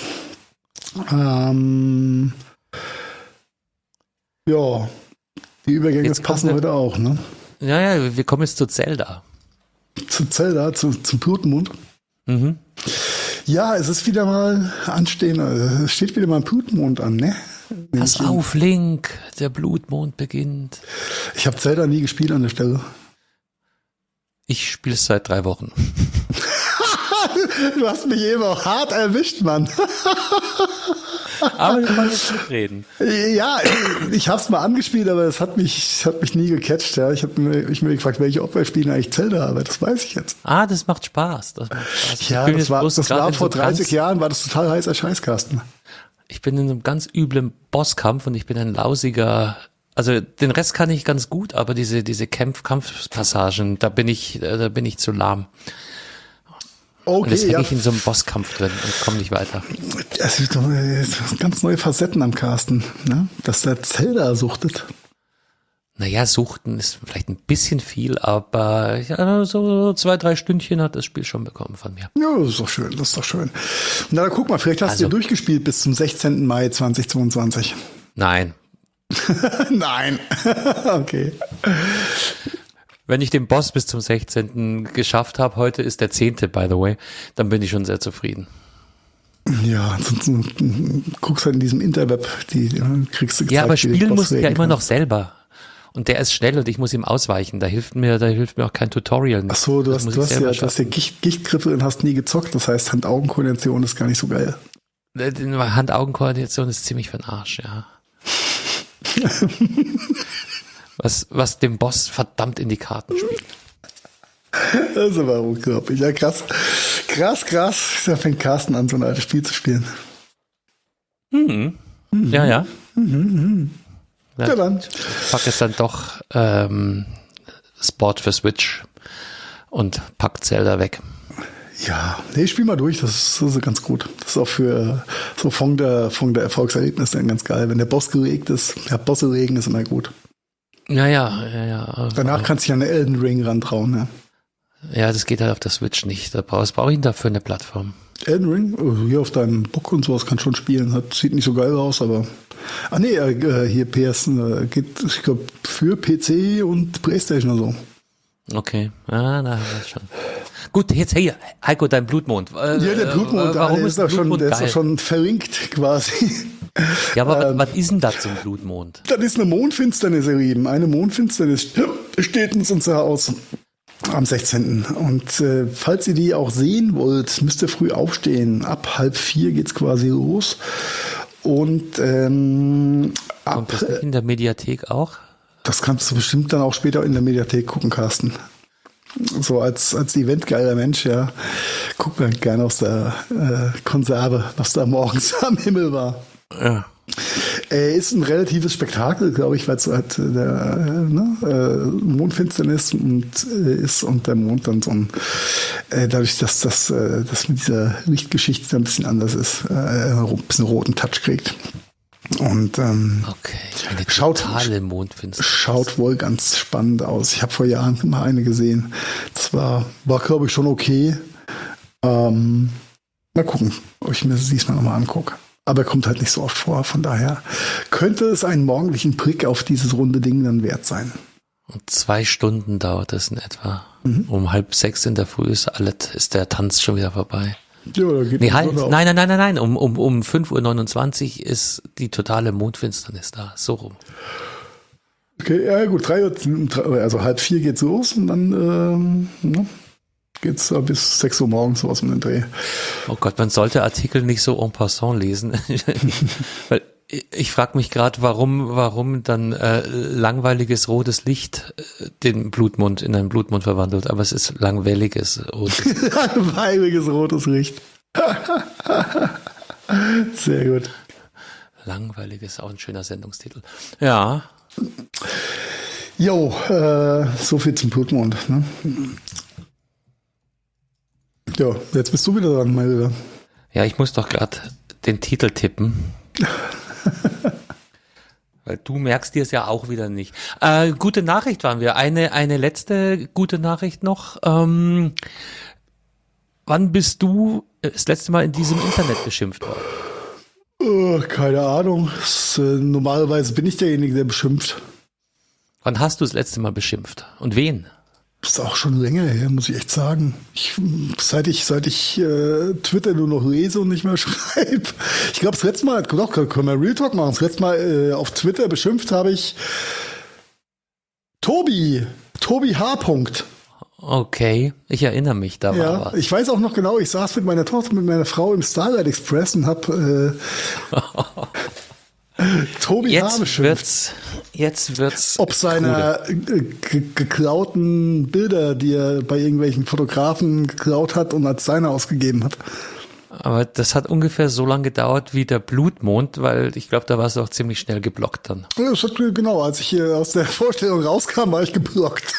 Ähm, ja, die Übergänge Jetzt passen kommt heute auch, ne? Ja, ja, wir kommen jetzt zu Zelda. Zu Zelda, zu, zu Blutmond. Mhm. Ja, es ist wieder mal anstehen, es steht wieder mal ein Blutmond an, ne? Pass auf, Link, der Blutmond beginnt. Ich habe Zelda nie gespielt an der Stelle. Ich spiele es seit drei Wochen. Du hast mich eben auch hart erwischt, Mann. Aber wir wollen jetzt mitreden. Ja, ich habe es mal angespielt, aber es hat mich, hat mich nie gecatcht. Ja. Ich habe mir, ich mir gefragt, welche Opfer spielen eigentlich Zelda, aber das weiß ich jetzt. Ah, das macht Spaß. Das macht Spaß. Ja, das war, das war vor so dreißig Jahren, war das total heißer Scheißkasten. Ich bin in einem ganz üblen Bosskampf und ich bin ein lausiger, also den Rest kann ich ganz gut, aber diese, diese Kampf, Kampfpassagen, da bin ich, da bin ich zu lahm. Okay, und jetzt hänge ja. ich in so einem Bosskampf drin und komme nicht weiter. Das ist doch äh, ganz neue Facetten am Carsten, ne? Dass der Zelda suchtet. Naja, suchten ist vielleicht ein bisschen viel, aber ja, so zwei, drei Stündchen hat das Spiel schon bekommen von mir. Ja, das ist doch schön, das ist doch schön. Na, dann guck mal, vielleicht hast Also, du durchgespielt bis zum sechzehnten Mai zweitausendzweiundzwanzig. Nein. Nein. Okay. Wenn ich den Boss bis zum sechzehnten geschafft habe, heute ist der zehnte, by the way, dann bin ich schon sehr zufrieden. Ja, ansonsten guckst halt in diesem Interweb, die kriegst du gezeigt, ja, aber wie du den spielen Boss muss ich ja wägen immer noch kannst. selber. Und der ist schnell und ich muss ihm ausweichen. Da hilft mir, da hilft mir auch kein Tutorial. Ach so, du Das hast, muss du ich hast ja, selber du hast ja schaffen. Gicht, Gichtgriffe und hast nie gezockt. Das heißt, Hand-Augen-Koordination ist gar nicht so geil. Die Hand-Augen-Koordination ist ziemlich für den Arsch, ja. was, was dem Boss verdammt in die Karten spielt. Das ist aber unglaublich. Ja, krass. Krass, krass. Da fängt Carsten an, so ein altes Spiel zu spielen. Mhm. Mhm. Ja, ja. Mhm. Ja, ja dann. Ich pack jetzt dann doch ähm, Sport für Switch und pack Zelda weg. Ja, nee, spiel mal durch, das ist, das ist ganz gut. Das ist auch für so von der, von der Erfolgserlebnisse dann ganz geil. Wenn der Boss geregt ist, ja, Bosse regen ist immer gut. Ja, ja, ja, ja. Danach kannst du dich an den Elden Ring rantrauen, ja. Ja, das geht halt auf der Switch nicht. Da brauche brauch ich dafür eine Plattform. Elden Ring? Oh, hier auf deinem Book und sowas kann schon spielen. Das sieht nicht so geil aus, aber. Ah nee, äh, hier P S äh, geht, ich glaube, für P C und PlayStation oder so. Okay, ah, da haben wir es schon. Gut, jetzt hier, Heiko, dein Blutmond. Äh, Ja, der Blutmond, äh, warum der ist ist, doch schon, Blutmond der ist geil? doch schon verlinkt quasi. Ja, aber ähm, was, was ist denn das zum Blutmond? Das ist eine Mondfinsternis, ihr Lieben. Eine Mondfinsternis steht uns unser aus am sechzehnten. Und äh, falls ihr die auch sehen wollt, müsst ihr früh aufstehen. Ab halb vier geht's quasi los. Und ähm, Kommt ab, das nicht in der Mediathek auch? das kannst du bestimmt dann auch später in der Mediathek gucken, Carsten. So als, als eventgeiler Mensch, ja. Guck mal gerne aus der äh, Konserve, was da morgens am Himmel war. Ja. Äh, ist ein relatives Spektakel, glaube ich, weil es halt äh, der äh, ne, äh, Mondfinsternis und äh, ist und der Mond dann so ein, äh, dadurch, dass das, äh, das mit dieser Lichtgeschichte ein bisschen anders ist, äh, ein bisschen roten Touch kriegt. Und ähm, Okay, eine Schaut- totale Mondfinsternis. schaut wohl ganz spannend aus. Ich habe vor Jahren mal eine gesehen. Das war, war glaube ich, schon okay. Ähm, mal gucken, ob ich mir das diesmal nochmal angucke. Aber er kommt halt nicht so oft vor. Von daher könnte es einen morgendlichen Blick auf dieses runde Ding dann wert sein. Und zwei Stunden dauert es in etwa. Um halb sechs in der Früh ist alles, ist der Tanz schon wieder vorbei. Ja, da geht Nee, die halt, Sonne auf. nein, nein, nein, nein, nein. Um, um, um fünf Uhr neunundzwanzig ist die totale Mondfinsternis da. So rum. Okay, ja gut, drei Uhr, also halb vier geht's los und dann ähm, ne, geht's äh, bis sechs Uhr morgens sowas um den Dreh. Oh Gott, man sollte Artikel nicht so en passant lesen. Weil ich, ich frage mich gerade, warum, warum dann äh, langweiliges rotes Licht äh, den Blutmond in einen Blutmond verwandelt. Aber es ist langweiliges rotes Licht. Ein heiliges rotes Licht. Sehr gut. Langweiliges, auch ein schöner Sendungstitel. Ja. Jo, äh, so viel zum Blutmond. Ne? Ja, jetzt bist du wieder dran, mein Lieber. Ja, ich muss doch gerade den Titel tippen. Weil du merkst dir es ja auch wieder nicht. Äh, gute Nachricht waren wir. Eine, eine letzte gute Nachricht noch. Ähm, wann bist du das letzte Mal in diesem Internet beschimpft worden? Oh, keine Ahnung. Das, äh, normalerweise bin ich derjenige, der beschimpft. Wann hast du das letzte Mal beschimpft? Und wen? Das ist auch schon länger her, muss ich echt sagen. Ich, seit ich, seit ich äh, Twitter nur noch lese und nicht mehr schreibe. Ich glaube, das letzte Mal, doch, können wir Real Talk machen. Das letzte Mal äh, auf Twitter beschimpft habe ich Tobi, Tobi H. Okay, ich erinnere mich, da ja, war was. Ich weiß auch noch genau, ich saß mit meiner Tochter, mit meiner Frau im Starlight Express und habe äh, Tobi jetzt H. beschimpft. Wird's, jetzt wird's Ob seiner ge- geklauten Bilder, die er bei irgendwelchen Fotografen geklaut hat und als seine ausgegeben hat. Aber das hat ungefähr so lange gedauert wie der Blutmond, weil ich glaube, da war es auch ziemlich schnell geblockt dann. Ja, das hat, genau, als ich hier aus der Vorstellung rauskam, war ich geblockt.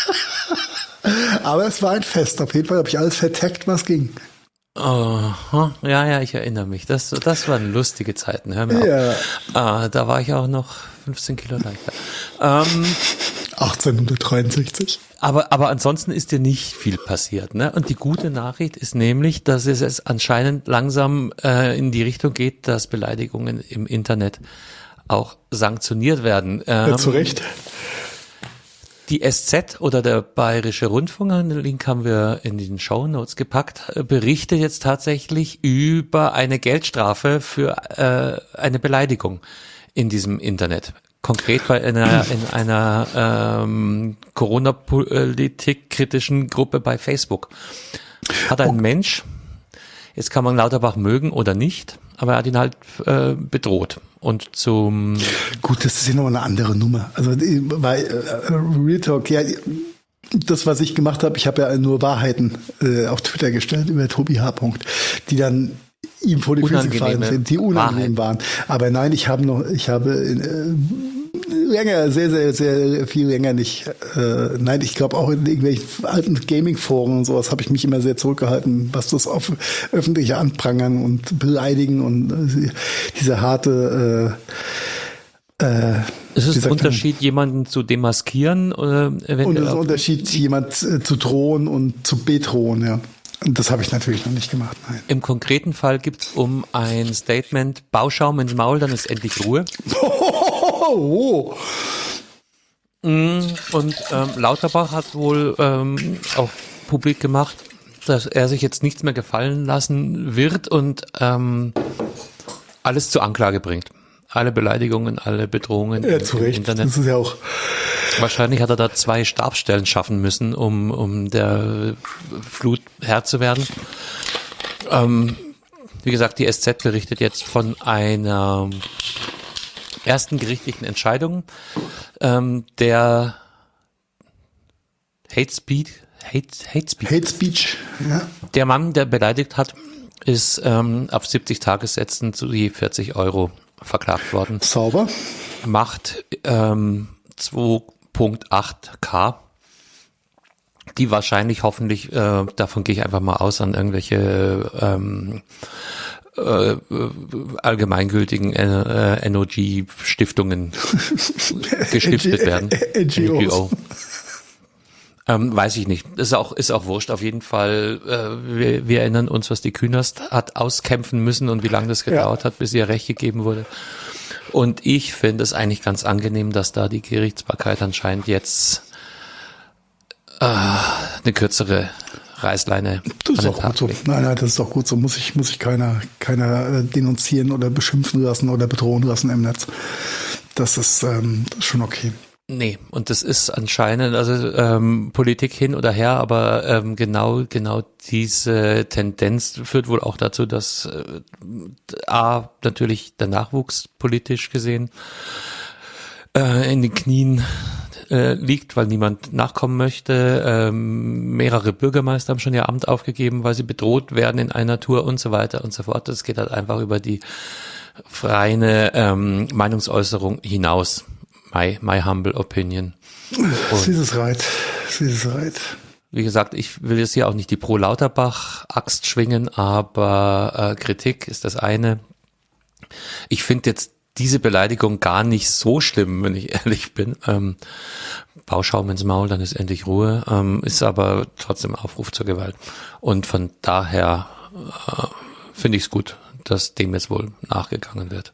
Aber es war ein Fest. Auf jeden Fall habe ich alles verteckt, was ging. Oh, ja, ja, ich erinnere mich. Das, das waren lustige Zeiten. Hör mir Ja. auf. Ah, da war ich auch noch fünfzehn Kilo leichter. Ähm, achtzehnhundertdreiundsechzig. aber, aber ansonsten ist dir nicht viel passiert, ne? Und die gute Nachricht ist nämlich, dass es jetzt anscheinend langsam äh, in die Richtung geht, dass Beleidigungen im Internet auch sanktioniert werden. Ähm, Ja, zu Recht. Die S Z oder der Bayerische Rundfunk, den Link haben wir in den Shownotes gepackt, berichtet jetzt tatsächlich über eine Geldstrafe für äh, eine Beleidigung in diesem Internet. Konkret bei einer in einer ähm, Corona-Politik-kritischen Gruppe bei Facebook. Hat ein Mensch, jetzt kann man Lauterbach mögen oder nicht, aber er hat ihn halt äh, bedroht. Und zum Gut, das ist ja noch eine andere Nummer. Also, weil äh, Real Talk, ja, das, was ich gemacht habe, ich habe ja nur Wahrheiten äh, auf Twitter gestellt über Tobi H. die dann ihm vor die Füße gefallen sind, die unangenehm waren. Aber nein, ich habe noch, ich habe äh, länger, sehr, sehr, sehr viel länger nicht. Äh, nein, ich glaube auch in irgendwelchen alten Gaming-Foren und sowas habe ich mich immer sehr zurückgehalten, was das auf öffentliche Anprangern und Beleidigen und äh, diese harte äh, äh, ist es ein Unterschied, jemanden zu demaskieren? Oder eventuell und es ist ein Unterschied, jemand äh, zu drohen und zu bedrohen, ja. Und das habe ich natürlich noch nicht gemacht, nein. Im konkreten Fall gibt es um ein Statement Bauschaum ins Maul, dann ist endlich Ruhe. Oh. Und ähm, Lauterbach hat wohl ähm, auch publik gemacht, dass er sich jetzt nichts mehr gefallen lassen wird und ähm, alles zur Anklage bringt. Alle Beleidigungen, alle Bedrohungen Ja, zu im Recht. Internet. Das ist ja auch. Wahrscheinlich hat er da zwei Stabsstellen schaffen müssen, um, um der Flut Herr zu werden. Ähm, wie gesagt, die S Z berichtet jetzt von einer ersten gerichtlichen Entscheidung, ähm, der Hate Speech, Hate, Hate Speech. Hate Speech, ja. Der Mann, der beleidigt hat, ist ähm, auf siebzig Tagessätzen zu je vierzig Euro verklagt worden. Sauber. Macht ähm, zwei Komma acht K, die wahrscheinlich hoffentlich, äh, davon gehe ich einfach mal aus, an irgendwelche ähm, äh, allgemeingültigen äh, N O G-Stiftungen gestiftet werden. N G Os. N G O. Ähm, weiß ich nicht. Ist auch, ist auch wurscht. Auf jeden Fall, äh, wir, wir erinnern uns, was die Künast hat auskämpfen müssen und wie lange das gedauert ja. hat, bis ihr Recht gegeben wurde. Und ich finde es eigentlich ganz angenehm, dass da die Gerichtsbarkeit anscheinend jetzt äh, eine kürzere Reißleine das ist an den auch Tag gut so. legt. Nein, nein, das ist doch gut so. Muss ich, muss ich keiner, keiner denunzieren oder beschimpfen lassen oder bedrohen lassen im Netz. Das ist, ähm, das ist schon okay. Nee, und das ist anscheinend, also ähm, Politik hin oder her, aber ähm, genau genau diese Tendenz führt wohl auch dazu, dass äh, A, natürlich der Nachwuchs politisch gesehen äh, in den Knien äh, liegt, weil niemand nachkommen möchte. Ähm, mehrere Bürgermeister haben schon ihr Amt aufgegeben, weil sie bedroht werden in einer Tour und so weiter und so fort. Das geht halt einfach über die freie ähm, Meinungsäußerung hinaus. My, my humble opinion. Sie ist es right. Sie ist es right. Wie gesagt, ich will jetzt hier auch nicht die Pro-Lauterbach-Axt schwingen, aber äh, Kritik ist das eine. Ich finde jetzt diese Beleidigung gar nicht so schlimm, wenn ich ehrlich bin. Ähm, Bauschaum ins Maul, dann ist endlich Ruhe. Ähm, ist aber trotzdem Aufruf zur Gewalt. Und von daher äh, finde ich es gut, dass dem jetzt wohl nachgegangen wird.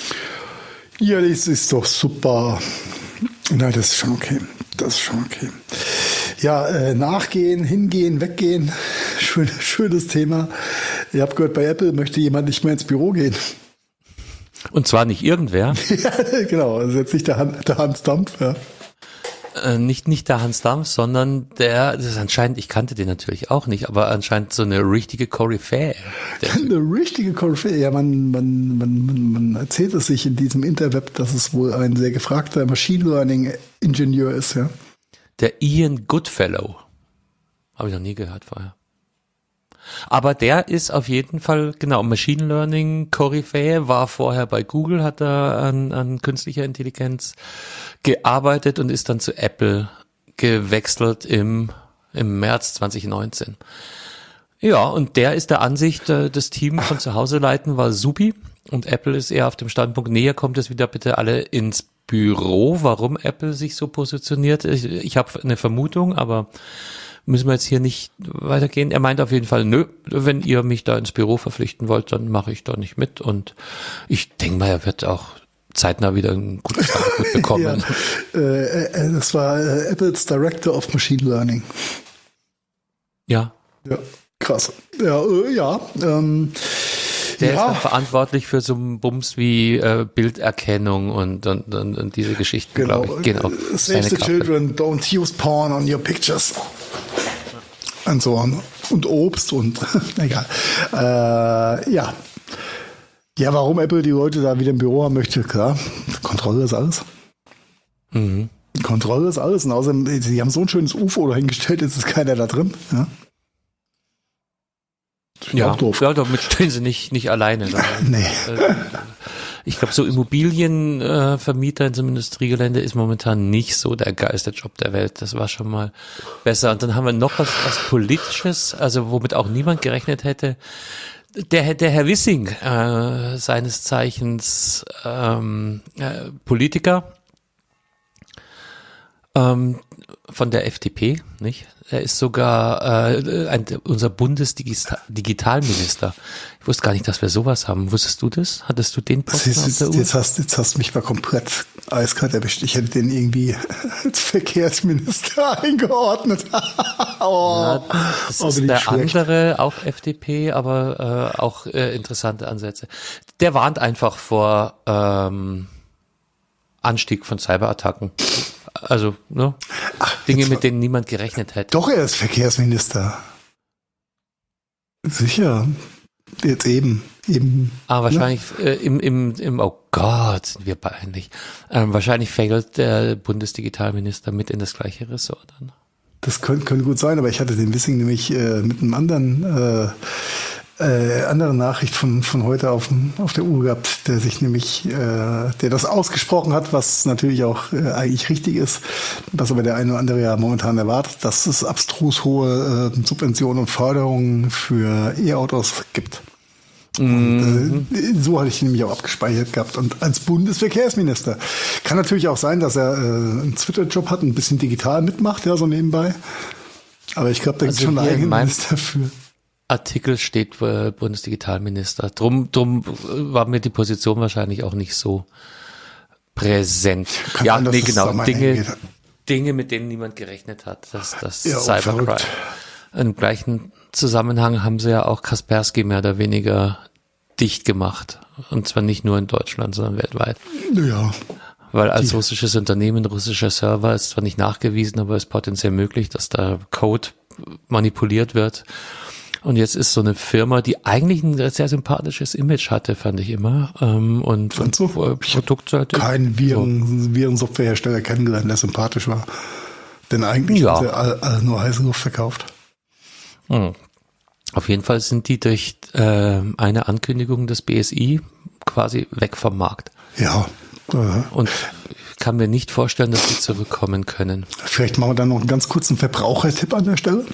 Ja, das ist doch super. Nein, das ist schon okay. Das ist schon okay. Ja, äh, nachgehen, hingehen, weggehen. Schön, schönes Thema. Ihr habt gehört, bei Apple möchte jemand nicht mehr ins Büro gehen. Und zwar nicht irgendwer. Ja, genau, also jetzt nicht der, Han, der Hans Dampf, ja. Äh, nicht, nicht der Hans Dampf, sondern der, das ist anscheinend, ich kannte den natürlich auch nicht, aber anscheinend so eine richtige Koryphäe. Eine richtige Koryphäe, ja, man, man, man, man, man erzählt es sich in diesem Interweb, dass es wohl ein sehr gefragter Machine Learning Ingenieur ist, ja. Der Ian Goodfellow. Habe ich noch nie gehört vorher. Aber der ist auf jeden Fall, genau, Machine Learning Koryphäe, war vorher bei Google, hat er an, an künstlicher Intelligenz gearbeitet und ist dann zu Apple gewechselt im, im März zwanzig neunzehn. Ja, und der ist der Ansicht, das Team von zu Hause leiten war supi und Apple ist eher auf dem Standpunkt, näher kommt es wieder bitte alle ins Büro. Warum Apple sich so positioniert, ich, ich habe eine Vermutung, aber müssen wir jetzt hier nicht weitergehen. Er meint auf jeden Fall, nö, wenn ihr mich da ins Büro verpflichten wollt, dann mache ich da nicht mit. Und ich denke mal, er wird auch zeitnah wieder ein gutes Angebot bekommen. Ja, äh, das war äh, Apples Director of Machine Learning. Ja. Ja, krass. Ja, äh, ja. Ähm, Der ja. ist dann verantwortlich für so einen Bums wie äh, Bilderkennung und, und, und, und diese Geschichten, Genau. glaube ich, gehen auf Save seine the Kappe. children, don't use porn on your pictures. Und so on. Und Obst und egal. Äh, ja. Ja, warum Apple die Leute da wieder im Büro haben möchte, klar. Kontrolle ist alles. Mhm. Kontrolle ist alles. Und außerdem, sie haben so ein schönes U F O dahingestellt, jetzt ist keiner da drin. Ja. Ja, auch doof. ja, damit stehen sie nicht, nicht alleine da. Nee. Ich glaube, so Immobilienvermieter in so einem Industriegelände ist momentan nicht so der geilste Job der Welt. Das war schon mal besser. Und dann haben wir noch was, was Politisches, also womit auch niemand gerechnet hätte. Der, der Herr Wissing, äh, seines Zeichens ähm, äh, Politiker ähm, von der F D P, nicht? Er ist sogar äh, ein, unser Bundesdigitalminister. Ich wusste gar nicht, dass wir sowas haben. Wusstest du das? Hattest du den Posten Jetzt, auf der jetzt, Uhr? jetzt, hast, jetzt hast du mich mal komplett eiskalt erwischt. Ich hätte den irgendwie als Verkehrsminister eingeordnet. Oh, Ja, das oh, ist bin ich der schlecht. andere, auch F D P, aber äh, auch äh, interessante Ansätze. Der warnt einfach vor ähm, Anstieg von Cyberattacken. Also, ne? Ach, Dinge, jetzt- mit denen niemand gerechnet hätte. Doch, er ist Verkehrsminister. Sicher. Jetzt eben. eben. Ah, wahrscheinlich äh, im, im, im, oh Gott, sind wir peinlich. Ähm, wahrscheinlich fällt der Bundesdigitalminister mit in das gleiche Ressort dann. Das könnte, könnte gut sein, aber ich hatte den Wissing nämlich äh, mit einem anderen, äh, äh, anderen Nachricht von, von heute auf, dem- auf der Uhr gehabt, der sich nämlich, äh, der das ausgesprochen hat, was natürlich auch äh, eigentlich richtig ist, was aber der eine oder andere ja momentan erwartet, dass es abstrus hohe äh, Subventionen und Förderungen für E-Autos gibt. Und, äh, so hatte ich ihn nämlich auch abgespeichert gehabt. Und als Bundesverkehrsminister kann natürlich auch sein, dass er äh, einen Twitter-Job hat, ein bisschen digital mitmacht, ja, so nebenbei. Aber ich glaube, da gibt es Also schon einen hier in eigenen meinem- Minister für. Artikel steht äh, Bundesdigitalminister. Drum, drum äh, war mir die Position wahrscheinlich auch nicht so präsent. Kann ja, sein, dass nee, es genau. zusammen Dinge, einhergeht. Dinge, mit denen niemand gerechnet hat. Das, das Ja, Cybercrime. verrückt. Im gleichen Zusammenhang haben sie ja auch Kaspersky mehr oder weniger dicht gemacht. Und zwar nicht nur in Deutschland, sondern weltweit. Ja, Weil als russisches Unternehmen, russischer Server ist zwar nicht nachgewiesen, aber es ist potenziell möglich, dass da Code manipuliert wird. Und jetzt ist so eine Firma, die eigentlich ein sehr sympathisches Image hatte, fand ich immer. Ähm, und Fandst du? und Produktseite. kein Viren, Virensoftwarehersteller kennengelernt, der sympathisch war. Denn eigentlich Ja. hat er all, all nur heiße Luft verkauft. Hm. Auf jeden Fall sind die durch äh, eine Ankündigung des B S I quasi weg vom Markt. Ja, äh, Und ich kann mir nicht vorstellen, dass die zurückkommen können. vielleicht machen wir dann noch einen ganz kurzen Verbrauchertipp an der Stelle.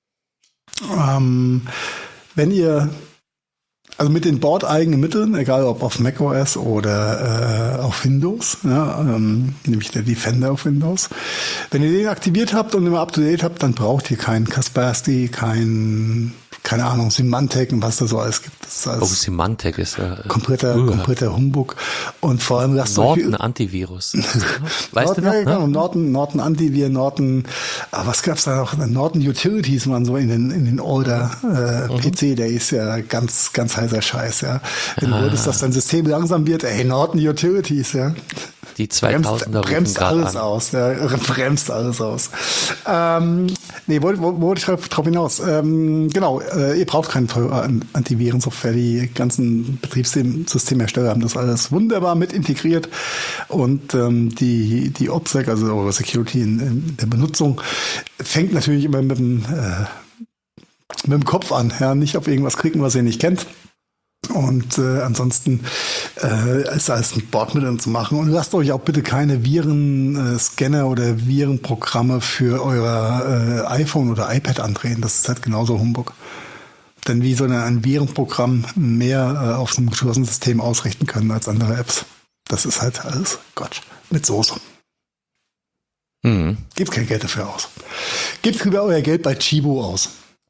Ähm, wenn ihr, also mit den bordeigenen Mitteln, egal ob auf macOS oder äh, auf Windows, ja, ähm, nämlich der Defender auf Windows, wenn ihr den aktiviert habt und immer up to date habt, dann braucht ihr keinen Kaspersky, kein keine Ahnung, Symantec und was da so alles gibt. Das ist alles Oh, Symantec ist ja kompletter, uh, kompletter Humbug. Und vor allem das Norton Antivirus. Weißt du noch? Ja, genau, Ne? Norton, Norton Antivir, Norton, ah, was gab's da noch? Norton Utilities waren so in den, in den older äh, Mhm. P C-Days, ja, ganz, ganz heißer Scheiß, ja. Wenn du wolltest, dass dein System langsam wird, ey, Norton Utilities, ja. Die Bremst, zweitausender rufen bremst gerade alles an. aus, ja, bremst alles aus. Ähm, nee, wollte wo, wo wollte ich drauf, drauf hinaus? Ähm, genau, äh, ihr braucht keine teure An- Antivirensoftware. Die ganzen Betriebssystemhersteller haben das alles wunderbar mit integriert und ähm, die die OPSEC, also eure Security in, in der Benutzung, fängt natürlich immer mit dem äh, mit dem Kopf an, ja, nicht auf irgendwas klicken, was ihr nicht kennt. Und äh, ansonsten äh, ist alles mit Bordmitteln zu machen. Und lasst euch auch bitte keine Viren-Scanner äh, oder Virenprogramme für euer äh, iPhone oder iPad andrehen. Das ist halt genauso Humbug. Denn wie soll denn ein Virenprogramm mehr äh, auf so einem geschlossenen System ausrichten können als andere Apps? Das ist halt alles Quatsch. Mit Soße. Mhm. Gebt kein Geld dafür aus. Gebt lieber euer Geld bei Chibo aus.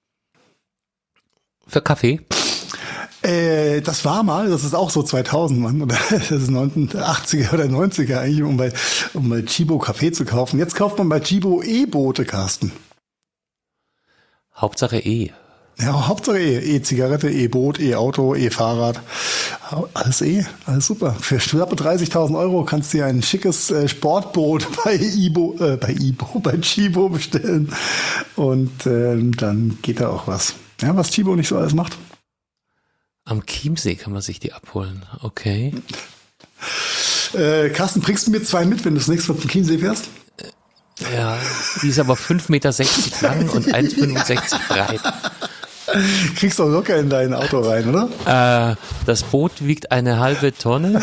Für Kaffee? Äh, das war mal, das ist auch so zweitausend, Mann, oder das ist achtziger oder neunziger eigentlich, um bei, um bei Chibo Kaffee zu kaufen. Jetzt kauft man bei Chibo E-Boote, Carsten. Hauptsache E. Ja, Hauptsache E. E-Zigarette, E-Boot, E-Auto, E-Fahrrad. Alles E, alles super. Für schlappe dreißigtausend Euro kannst du dir ein schickes äh, Sportboot bei Ibo, äh, bei Ibo, bei Chibo bestellen. Und ähm, dann geht da auch was. Ja, was Chibo nicht so alles macht. Am Chiemsee kann man sich die abholen. Okay. Äh, Carsten, bringst du mir zwei mit, wenn du das nächste Mal zum Chiemsee fährst? Ja, die ist aber fünf Meter sechzig lang und eins Komma fünfundsechzig breit. Kriegst du auch locker in dein Auto rein, oder? Äh, das Boot wiegt eine halbe Tonne.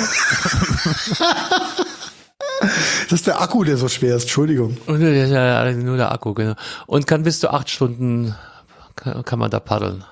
Das ist der Akku, der so schwer ist, Entschuldigung. Und das ist ja nur der Akku, genau. Und kann bis zu acht Stunden kann, kann man da paddeln.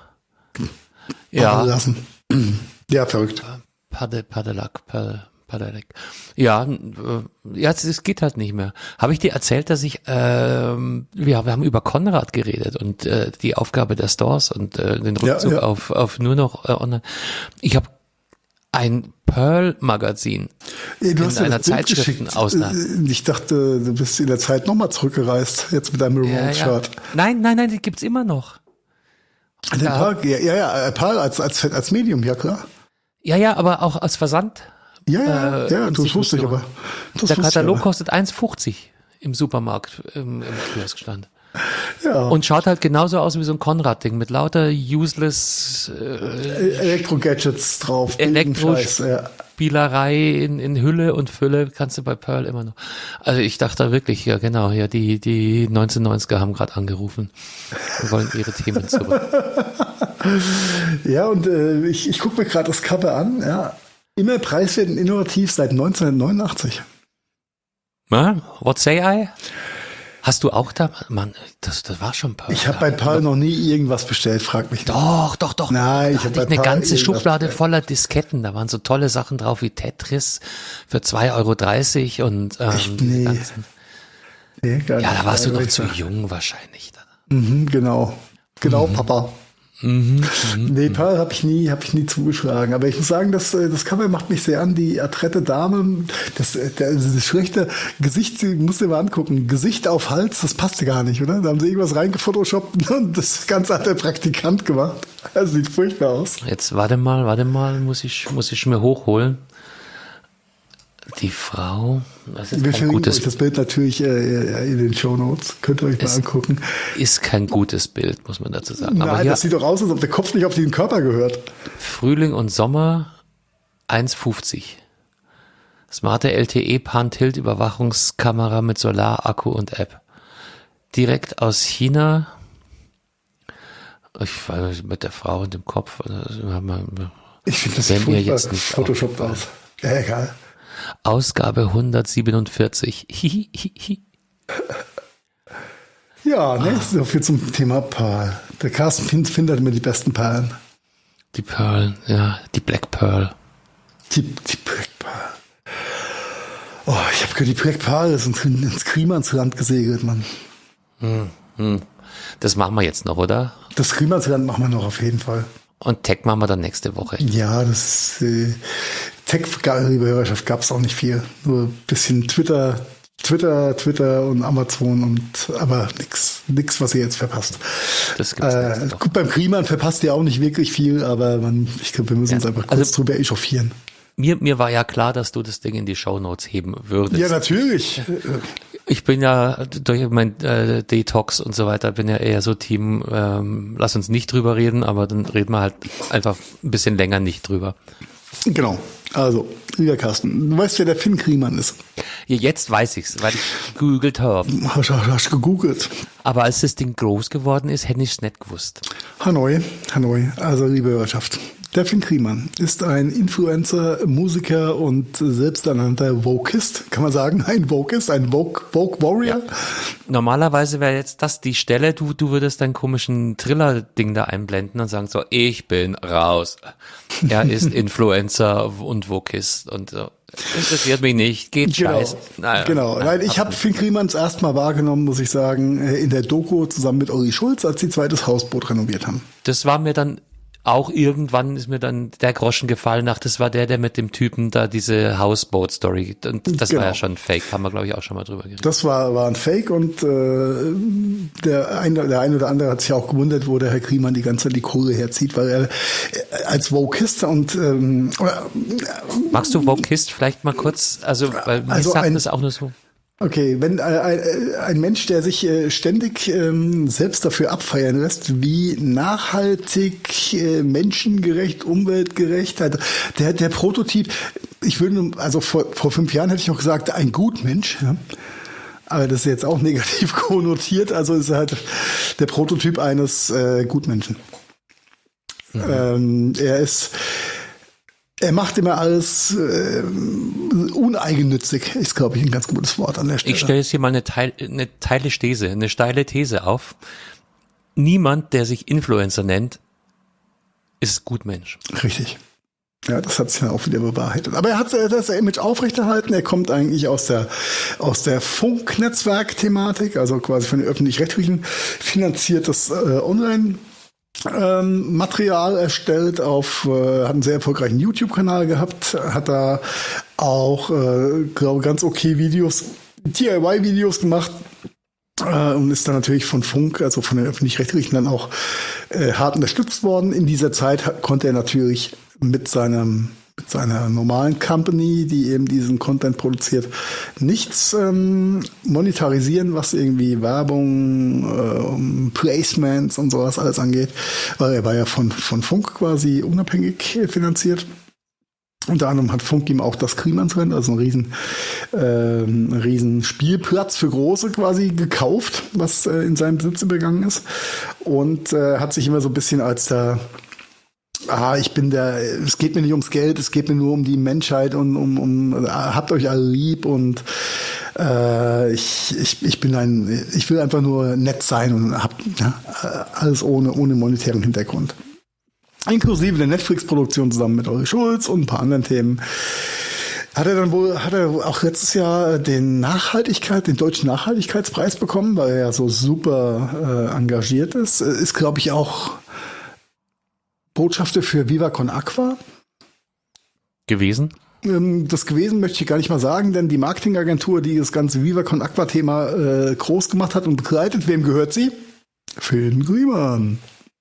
Ja. Lassen. Ja, verrückt. Paddel, Paddelack, Paddel, Paddelack. Ja, äh, ja, es, es geht halt nicht mehr. Habe ich dir erzählt, dass ich, ähm, ja, wir haben über Konrad geredet und äh, die Aufgabe der Stores und äh, den Rückzug Ja, ja. auf auf nur noch äh, online. Ich habe ein Pearl-Magazin Ey, du in hast ja einer das Bild Zeitschriftenausnahme. geschickt. Ich dachte, du bist in der Zeit nochmal zurückgereist, jetzt mit deinem Ja, ja. Remote-Chart. Nein, nein, nein, die gibt's immer noch. Den Ja. Park, ja, ja, ja, Park als, als, als Medium, ja klar. Ja, ja, aber auch als Versand. Ja, ja, Äh, ja, im das wusste ich Signatur. aber. Das Der wusste ich Katalog aber. kostet eins fünfzig im Supermarkt, im, im Kioskstand. Ja. Und schaut halt genauso aus wie so ein Konrad-Ding mit lauter useless äh, Elektro-Gadgets drauf. Elektro- Scheiß, ja. Spielerei in, in Hülle und Fülle kannst du bei Pearl immer noch. Also ich dachte da wirklich, ja genau, ja die die neunzehnhundertneunziger haben gerade angerufen und wollen ihre Themen zurück. Ja, und äh, ich, ich gucke mir gerade das Cover an. Ja. Immer preiswert und innovativ seit neunzehnhundertneunundachtzig. Na, what say I? Hast du auch da, Mann, das, das war schon Pearl. Ich habe bei Pearl noch nie irgendwas bestellt, frag mich nicht. Doch, doch, doch. Nein, ich da hab hatte bei ich eine Pearl ganze irgendwas Schublade bestellt. voller Disketten. Da waren so tolle Sachen drauf wie Tetris für zwei Euro dreißig und ähm, Echt? diese Nee. ganzen. Nee, gar Ja, nicht. da warst du noch Ehrlich zu gesagt. jung wahrscheinlich. Mhm, genau. Genau, Papa. Mhm, Nee, Pearl habe ich nie, habe ich nie zugeschlagen. Aber ich muss sagen, das, äh, das Cover macht mich sehr an. Die adrette Dame, das, äh, der- also das schlechte Gesicht, die musst du dir mal angucken. Gesicht auf Hals, das passte gar nicht, oder? Da haben sie irgendwas reingefotoshoppt und das Ganze hat der Praktikant gemacht. Das sieht furchtbar aus. Jetzt warte mal, warte mal, muss ich, muss ich mir hochholen. Die Frau, das ist Wir kein verlinken gutes, euch das Bild natürlich äh, in den Shownotes. Könnt ihr euch mal Es- angucken. ist kein gutes Bild, muss man dazu sagen. Aber Nein, hier das sieht doch aus, als ob der Kopf nicht auf den Körper gehört. Frühling und Sommer eins fünfzig. Smarte L T E Pan-Tilt Überwachungskamera mit Solar-Akku und App. Direkt aus China. Ich war mit der Frau und dem Kopf. also haben wir- Ich finde das Wenn sieht ihr furchtbar jetzt nicht Photoshop aus. Ja, egal. Ausgabe hundertsiebenundvierzig. Hihihihi. Ja, ne, so viel zum Thema Pearl. Der Carsten Pins findet immer die besten Perlen. Die Pearl, ja, die Black Pearl. Die, die Black Pearl. Oh, ich habe gehört, die Black Pearl ist ins, ins Klimansland gesegelt, Mann. Das machen wir jetzt noch, oder? Das Klimasland machen wir noch auf jeden Fall. Und Tech machen wir dann nächste Woche. Ja, das äh, Tech, liebe Hörerschaft, gab es auch nicht viel. Nur ein bisschen Twitter, Twitter, Twitter und Amazon und aber nix, nix, was ihr jetzt verpasst. Das gibt's äh, gut, beim Kliman verpasst ihr auch nicht wirklich viel, aber man, ich glaube, wir müssen ja, uns einfach kurz also, drüber echauffieren. Mir, mir war ja klar, dass du das Ding in die Shownotes heben würdest. Ja, natürlich. Ich bin ja durch mein äh, Detox und so weiter, bin ja eher so Team, ähm, lass uns nicht drüber reden, aber dann reden wir halt einfach ein bisschen länger nicht drüber. Genau. Also, lieber Carsten, du weißt, wer der Finn Kliman ist. Ja, jetzt weiß ich's, weil ich gegoogelt habe. Hast du hast gegoogelt. Aber als das Ding groß geworden ist, hätte ich es nicht gewusst. Hanoi, Hanoi, also liebe Hörerschaft. Der Finn Kliman ist ein Influencer, Musiker und selbsternannter Vokist. Kann man sagen, ein Vokist, ein Vogue, Vogue Warrior? Ja. Normalerweise wäre jetzt das die Stelle, du, du würdest deinen komischen Triller-Ding da einblenden und sagen so, ich bin raus. Er ist Influencer und Vokist und so. Interessiert mich nicht, geht genau, scheiße. Naja, genau, na, weil ich habe Finn Kliman das erste Mal wahrgenommen, muss ich sagen, in der Doku zusammen mit Olli Schulz, als sie zweites Hausboot renoviert haben. Das war mir dann auch irgendwann ist mir dann der Groschen gefallen, ach, das war der, der mit dem Typen da diese Houseboat-Story, und das genau. war ja schon Fake, haben wir glaube ich auch schon mal drüber geredet. Das war, war ein Fake und äh, der, ein, der eine oder andere hat sich auch gewundert, wo der Herr Kliman die ganze Zeit die Kohle herzieht, weil er als Vokist und ähm, magst du Vokist vielleicht mal kurz, also weil mir also sagt ein, das auch nur so. Okay, wenn äh, ein, ein Mensch, der sich äh, ständig ähm, selbst dafür abfeiern lässt, wie nachhaltig, äh, menschengerecht, umweltgerecht, also der, der Prototyp, ich würde, also vor, vor fünf Jahren hätte ich noch gesagt, ein Gutmensch, ja? Aber das ist jetzt auch negativ konnotiert, also ist er halt der Prototyp eines äh, Gutmenschen. Mhm. Ähm, er ist Er macht immer alles äh, uneigennützig, ist, glaube ich, ein ganz gutes Wort an der Stelle. Ich stelle jetzt hier mal eine, Teil, eine teile These, eine steile These auf. Niemand, der sich Influencer nennt, ist Gutmensch. Richtig. Ja, das hat sich dann auch wieder bewahrheitet. Aber er hat das Image aufrechterhalten. Er kommt eigentlich aus der, aus der Funknetzwerk-Thematik, also quasi von den Öffentlich-Rechtlichen, finanziert das äh, Online- Ähm, Material erstellt, auf äh, hat einen sehr erfolgreichen YouTube-Kanal gehabt, hat da auch, äh, glaube ganz okay Videos, D I Y-Videos gemacht äh, und ist dann natürlich von Funk, also von den Öffentlich-Rechtlichen dann auch äh, hart unterstützt worden. In dieser Zeit hat, konnte er natürlich mit seinem mit seiner normalen Company, die eben diesen Content produziert, nichts ähm, monetarisieren, was irgendwie Werbung, äh, Placements und sowas alles angeht, weil er war ja von, von Funk quasi unabhängig finanziert. Unter anderem hat Funk ihm auch das Klimansland, also einen riesen, äh, einen riesen Spielplatz für Große quasi gekauft, was äh, in seinem Besitz übergegangen ist, und äh, hat sich immer so ein bisschen als der Ah, ich bin der, es geht mir nicht ums Geld, es geht mir nur um die Menschheit und um, um habt euch alle lieb und äh, ich, ich, ich bin ein, ich will einfach nur nett sein und hab ja, alles ohne, ohne monetären Hintergrund. Inklusive der Netflix-Produktion zusammen mit Olli Schulz und ein paar anderen Themen. Hat er dann wohl, hat er auch letztes Jahr den Nachhaltigkeit, den deutschen Nachhaltigkeitspreis bekommen, weil er ja so super äh, engagiert ist. Ist, glaube ich, auch Botschafter für Viva Con Aqua gewesen? Das gewesen möchte ich gar nicht mal sagen, denn die Marketingagentur, die das ganze Viva Con Aqua Thema äh, groß gemacht hat und begleitet, wem gehört sie? Finn Kliman.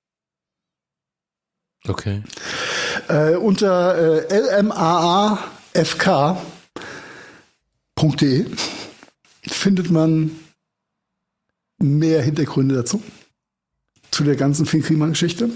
Okay. Äh, unter äh, l m a a f k punkt d e findet man mehr Hintergründe dazu, zu der ganzen Finn Kliman-Geschichte.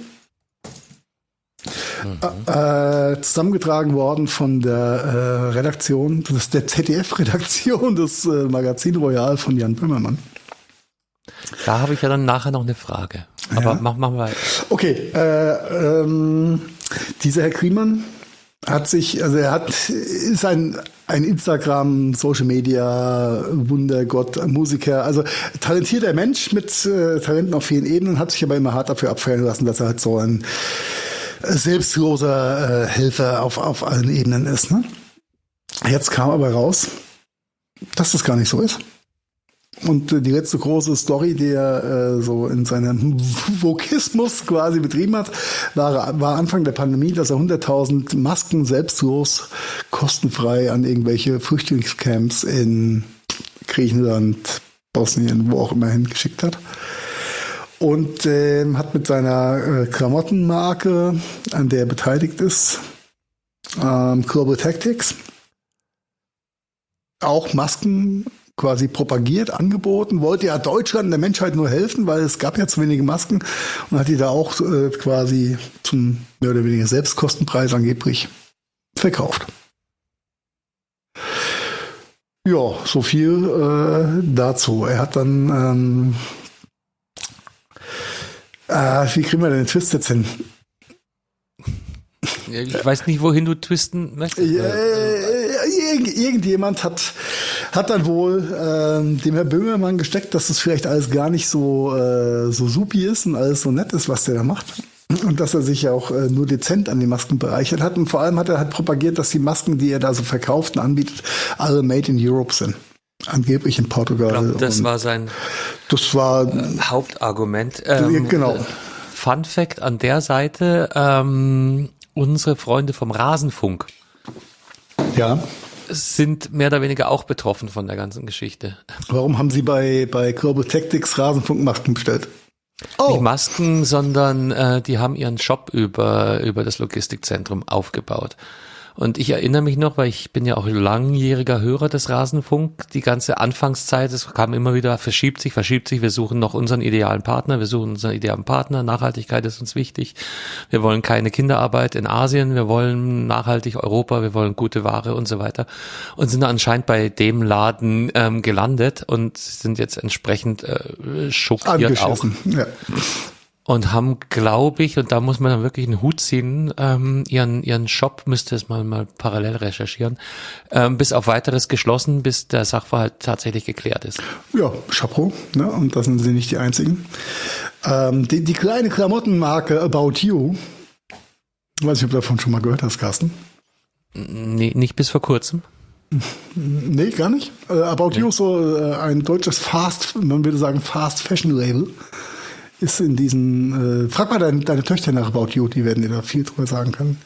Mhm. Äh, zusammengetragen worden von der äh, Redaktion, das ist der Z D F-Redaktion des äh, Magazin Royal von Jan Böhmermann. Da habe ich ja dann nachher noch eine Frage. Aber ja. mach, machen wir. Okay, äh, ähm, dieser Herr Kliman hat sich, also er hat, ist ein, ein Instagram, Social Media, Wundergott, Musiker, also talentierter Mensch mit äh, Talenten auf vielen Ebenen, hat sich aber immer hart dafür abfeiern lassen, dass er halt so ein selbstloser äh, Helfer auf, auf allen Ebenen ist. Ne? Jetzt kam aber raus, dass das gar nicht so ist. Und äh, die letzte große Story, die er äh, so in seinem Vokismus quasi betrieben hat, war, war Anfang der Pandemie, dass er hunderttausend Masken selbstlos, kostenfrei an irgendwelche Flüchtlingscamps in Griechenland, Bosnien, wo auch immer hingeschickt hat. Und äh, hat mit seiner äh, Klamottenmarke, an der er beteiligt ist, ähm, Global Tactics, auch Masken quasi propagiert, angeboten, wollte ja Deutschland der Menschheit nur helfen, weil es gab ja zu wenige Masken und hat die da auch äh, quasi zum mehr oder weniger Selbstkostenpreis angeblich verkauft. Ja, so viel äh, dazu. Er hat dann ähm, äh, wie kriegen wir denn den Twist jetzt hin? Ich weiß nicht, wohin du twisten möchtest. Äh, irgend, irgendjemand hat, hat dann wohl äh, dem Herr Böhmermann gesteckt, dass das vielleicht alles gar nicht so, äh, so supi ist und alles so nett ist, was der da macht. Und dass er sich ja auch äh, nur dezent an den Masken bereichert hat. Und vor allem hat er halt propagiert, dass die Masken, die er da so verkauft und anbietet, alle made in Europe sind. Angeblich in Portugal. Ich glaube, das war sein das war, äh, Hauptargument. Ähm, genau. Fun Fact an der Seite, ähm, unsere Freunde vom Rasenfunk ja. sind mehr oder weniger auch betroffen von der ganzen Geschichte. Warum haben Sie bei, bei Global Tactics Rasenfunkmasken bestellt? Oh. Nicht Masken, sondern äh, die haben ihren Shop über, über das Logistikzentrum aufgebaut. Und ich erinnere mich noch, weil ich bin ja auch langjähriger Hörer des Rasenfunk, die ganze Anfangszeit, es kam immer wieder, verschiebt sich, verschiebt sich, wir suchen noch unseren idealen Partner, wir suchen unseren idealen Partner, Nachhaltigkeit ist uns wichtig, wir wollen keine Kinderarbeit in Asien, wir wollen nachhaltig Europa, wir wollen gute Ware und so weiter und sind anscheinend bei dem Laden ähm, gelandet und sind jetzt entsprechend äh, schockiert auch. Ja. Und haben, glaube ich, und da muss man dann wirklich einen Hut ziehen, ähm, ihren ihren Shop, müsste es mal mal parallel recherchieren, ähm, bis auf weiteres geschlossen, bis der Sachverhalt tatsächlich geklärt ist. Ja, Chapeau, ne? Und das sind sie nicht die einzigen. Ähm, die, die kleine Klamottenmarke About You, ich weiß nicht, ob du davon schon mal gehört hast, Carsten. Nee, nicht bis vor kurzem. Nee, gar nicht. Äh, About nee. You ist so äh, ein deutsches Fast, man würde sagen Fast Fashion Label. Ist in diesen, äh, frag mal deine, deine Töchter nach About You, die werden dir da viel drüber sagen können.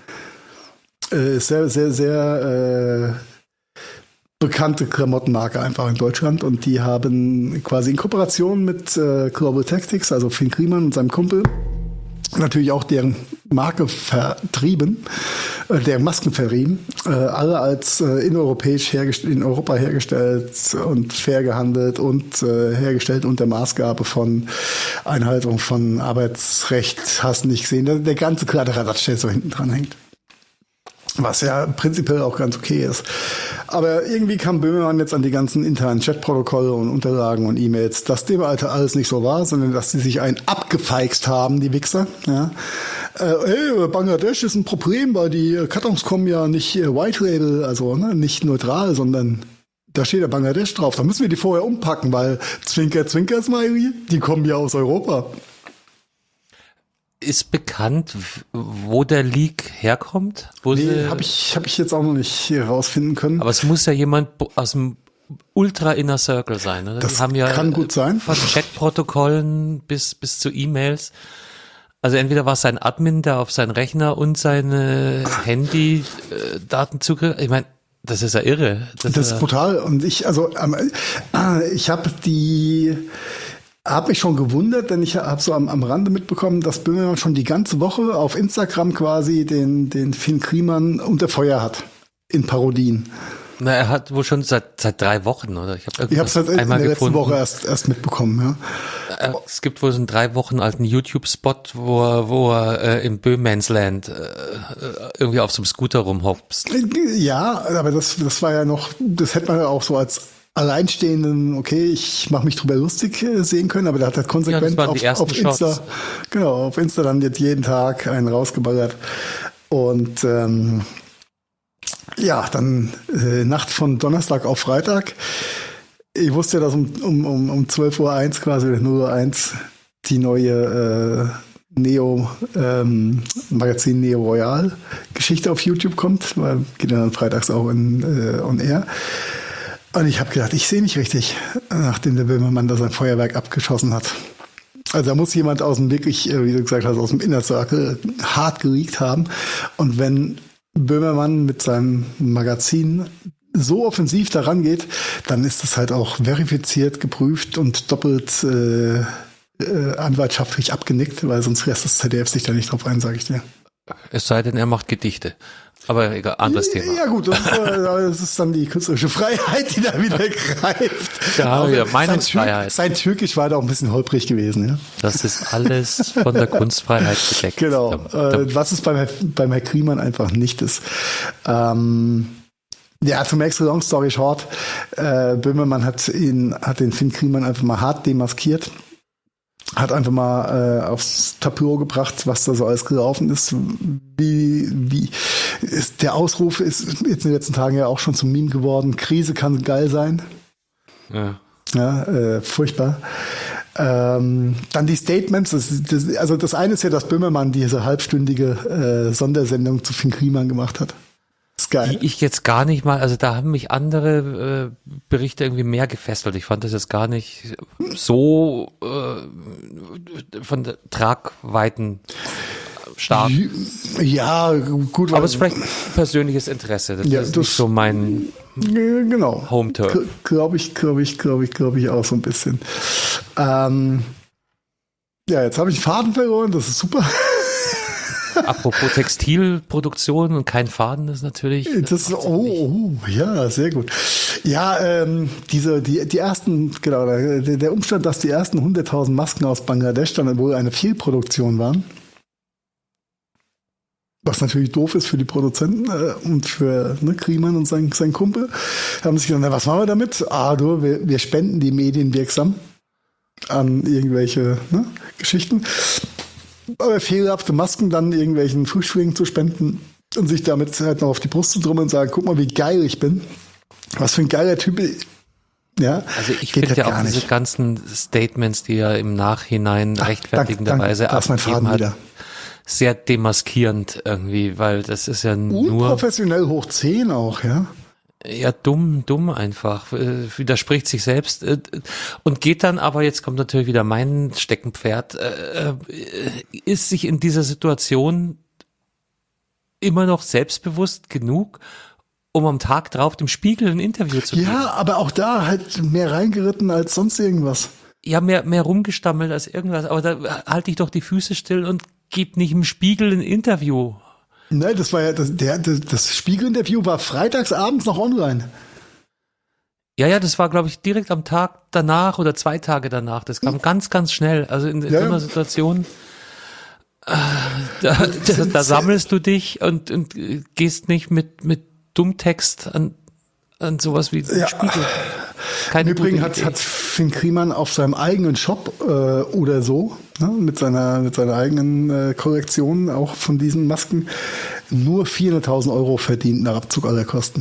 Äh, ist sehr, sehr, sehr äh, bekannte Klamottenmarke einfach in Deutschland und die haben quasi in Kooperation mit äh, Global Tactics, also Finn Kliman und seinem Kumpel, natürlich auch deren Marke vertrieben, äh, deren Masken verrieben, äh, alle als äh, ineuropäisch hergestellt, in Europa hergestellt und fair gehandelt und äh, hergestellt unter Maßgabe von Einhaltung von Arbeitsrecht, hast du nicht gesehen, der, der ganze Kladderadatsch, der so hinten dran hängt. Was ja prinzipiell auch ganz okay ist. Aber irgendwie kam Böhmermann jetzt an die ganzen internen Chatprotokolle und Unterlagen und E-Mails, dass dem Alter alles nicht so war, sondern dass die sich einen abgefeixt haben, die Wichser. Ja. Äh, hey, Bangladesch ist ein Problem, weil die Kartons kommen ja nicht äh, White Label, also ne, nicht neutral, sondern da steht ja Bangladesch drauf. Da müssen wir die vorher umpacken, weil Zwinker, Zwinker, Smiley, die kommen ja aus Europa. Ist bekannt, wo der Leak herkommt? Wo nee, habe ich, hab ich jetzt auch noch nicht herausfinden können. Aber es muss ja jemand aus dem Ultra Inner Circle sein, oder? Das Die haben ja kann gut sein. Von Chatprotokollen bis, bis zu E-Mails. Also entweder war es sein Admin, der auf seinen Rechner und seine Handy-Daten zugriff. Ich meine, das ist ja irre. Das, das ist ja brutal. Und ich, also, ähm, äh, ich habe die... Habe mich schon gewundert, denn ich habe so am, am Rande mitbekommen, dass Böhmermann schon die ganze Woche auf Instagram quasi den, den Finn Kliman unter Feuer hat. In Parodien. Na, er hat wohl schon seit seit drei Wochen, oder? Ich habe ich habe es halt in der letzten Woche erst erst mitbekommen, ja. Es gibt wohl so einen drei Wochen alten YouTube-Spot, wo er, wo er äh, im Böhmansland äh, irgendwie auf so einem Scooter rumhopst. Ja, aber das das war ja noch, das hätte man ja auch so als alleinstehenden, okay, ich mache mich drüber lustig äh, sehen können, aber der hat halt konsequent ja, auf, auf Insta, genau, auf Insta dann jetzt jeden Tag einen rausgeballert. Und ähm, ja, dann äh, Nacht von Donnerstag auf Freitag. Ich wusste ja, dass um, um, um, um zwölf Uhr eins quasi, oder null Uhr eins, die neue äh, Neo, ähm, Magazin Neo Royal Geschichte auf YouTube kommt, weil geht dann freitags auch in, äh, on air. Und ich habe gedacht, ich sehe nicht richtig, nachdem der Böhmermann da sein Feuerwerk abgeschossen hat. Also da muss jemand aus dem wirklich, wie du gesagt hast, aus dem Inner Circle hart geleakt haben. Und wenn Böhmermann mit seinem Magazin so offensiv daran geht, dann ist das halt auch verifiziert, geprüft und doppelt äh, äh, anwaltschaftlich abgenickt, weil sonst lässt das Z D F sich da nicht drauf ein, sage ich dir. Es sei denn, er macht Gedichte. Aber egal, anderes Thema. Ja gut, das, das ist dann die künstlerische Freiheit, die da wieder greift. Ja, ja, Meinungsfreiheit. Sein, Tür, sein Türkisch war da auch ein bisschen holprig gewesen. Ja? Das ist alles von der Kunstfreiheit gedeckt. Genau, äh, was es beim, beim Herrn Kriemann einfach nicht ist. Ähm, ja, zum extra long story short, äh, Böhmermann hat, ihn, hat den Finn Kriemann einfach mal hart demaskiert. Hat einfach mal äh, aufs Tapet gebracht, was da so alles gelaufen ist. Wie, wie ist, der Ausruf ist jetzt in den letzten Tagen ja auch schon zum Meme geworden. Krise kann geil sein. Ja, ja äh, furchtbar. Ähm, dann die Statements. Das, das, also das eine ist ja, dass Böhmermann diese halbstündige äh, Sondersendung zu Finn Kliman gemacht hat. Ist geil. Die ich jetzt gar nicht mal, also da haben mich andere äh, Berichte irgendwie mehr gefesselt. Ich fand das jetzt gar nicht so äh, von der Tragweiten stark. Ja, gut. Aber es ist vielleicht persönliches Interesse. Das ja, ist das, nicht so mein genau. Home-Turf. Glaube ich, glaube ich, glaube ich, glaube ich auch so ein bisschen. Ähm, ja, jetzt habe ich einen Faden verloren, das ist super. Apropos Textilproduktion und kein Faden ist natürlich. Das, oh, oh, ja, sehr gut. Ja, ähm, diese, die, die ersten, genau, der, der Umstand, dass die ersten hunderttausend Masken aus Bangladesch dann wohl eine Fehlproduktion waren. Was natürlich doof ist für die Produzenten äh, und für ne, Kriemann und sein, sein Kumpel. Haben sich gedacht, na, was machen wir damit? Ah, du, wir, wir spenden die Medien wirksam an irgendwelche ne, Geschichten. Aber fehlerhafte Masken dann irgendwelchen Flüchtlingen zu spenden und sich damit halt noch auf die Brust zu drummeln und sagen, guck mal, wie geil ich bin. Was für ein geiler Typ. Ja, also ich finde ja auch diese ganzen Statements, die er im Nachhinein Ach, rechtfertigenderweise abgegeben hat, sehr demaskierend irgendwie, weil das ist ja nur... Unprofessionell hoch zehn auch, ja. Ja, dumm, dumm einfach, äh, widerspricht sich selbst äh, und geht dann aber, jetzt kommt natürlich wieder mein Steckenpferd, äh, ist sich in dieser Situation immer noch selbstbewusst genug, um am Tag drauf dem Spiegel ein Interview zu geben. Ja, aber auch da halt mehr reingeritten als sonst irgendwas. Ja, mehr, mehr rumgestammelt als irgendwas, aber da halte ich doch die Füße still und gib nicht im Spiegel ein Interview. Nein, das war ja, das, der, das Spiegel-Interview war freitags abends noch online. Ja, ja, das war, glaube ich, direkt am Tag danach oder zwei Tage danach. Das kam ganz, ganz schnell. Also in, in ja. so einer Situation, äh, da, da, da sammelst du dich und, und gehst nicht mit, mit Dummtext an, an sowas wie den ja. Spiegel. Keine Im Übrigen hat, hat Finn Kliman auf seinem eigenen Shop äh, oder so, ne, mit seiner mit seiner eigenen äh, Korrektion auch von diesen Masken nur vierhunderttausend Euro verdient nach Abzug aller Kosten.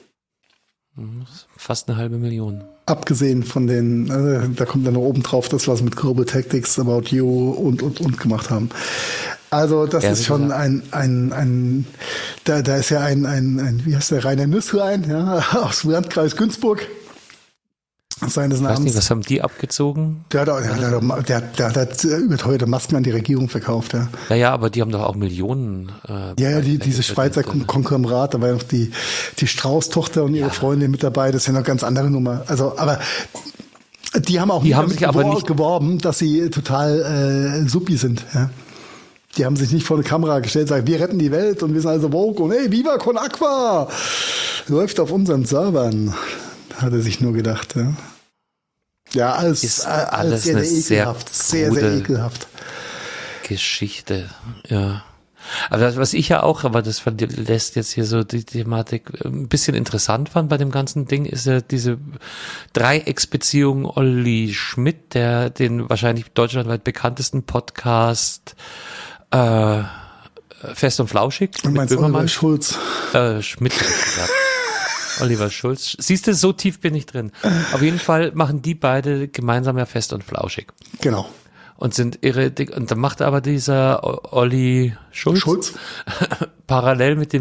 Fast eine halbe Million. Abgesehen von den, äh, da kommt dann noch oben drauf das, was mit Global Tactics, About You und, und, und gemacht haben. Also das ja, ist schon gesagt. ein, ein, ein, da, da ist ja ein, ein, ein, wie heißt der, Rainer Nüsslein, ja, aus dem Landkreis Günzburg. Seines Namens. Ich weiß nicht, was haben die abgezogen? Der hat, auch, der, der, der, der, der hat überteuerte Masken an die Regierung verkauft, ja. Ja, ja, aber die haben doch auch Millionen. Äh, ja, ja, die, diese Schweizer Konglomerat, da war ja noch die, die Strauß-Tochter und ihre ja. Freundin mit dabei, das ist ja noch ganz andere Nummer. Also, aber die haben auch die nicht haben damit sich aber nicht geworben, dass sie total äh, suppi sind, ja. Die haben sich nicht vor eine Kamera gestellt und sagen, wir retten die Welt und wir sind also woke und hey, Viva Con Aqua! Läuft auf unseren Servern, hat er sich nur gedacht, ja. Ja, alles, ist alles, alles sehr, eine sehr ekelhaft. Sehr, sehr ekelhaft. Geschichte, ja. Aber das, was ich ja auch, aber das lässt jetzt hier so die Thematik ein bisschen interessant fand bei dem ganzen Ding, ist ja diese Dreiecksbeziehung Olli Schmidt, der den wahrscheinlich deutschlandweit bekanntesten Podcast äh, Fest und Flauschig. Du meinst Oliver Schulz? Äh, Schmidt, ja. Oliver Schulz. Siehst du, so tief bin ich drin. Auf jeden Fall machen die beide gemeinsam ja Fest und Flauschig. Genau. Und sind irre dick. Und dann macht aber dieser Olli Schulz, Schulz? parallel mit dem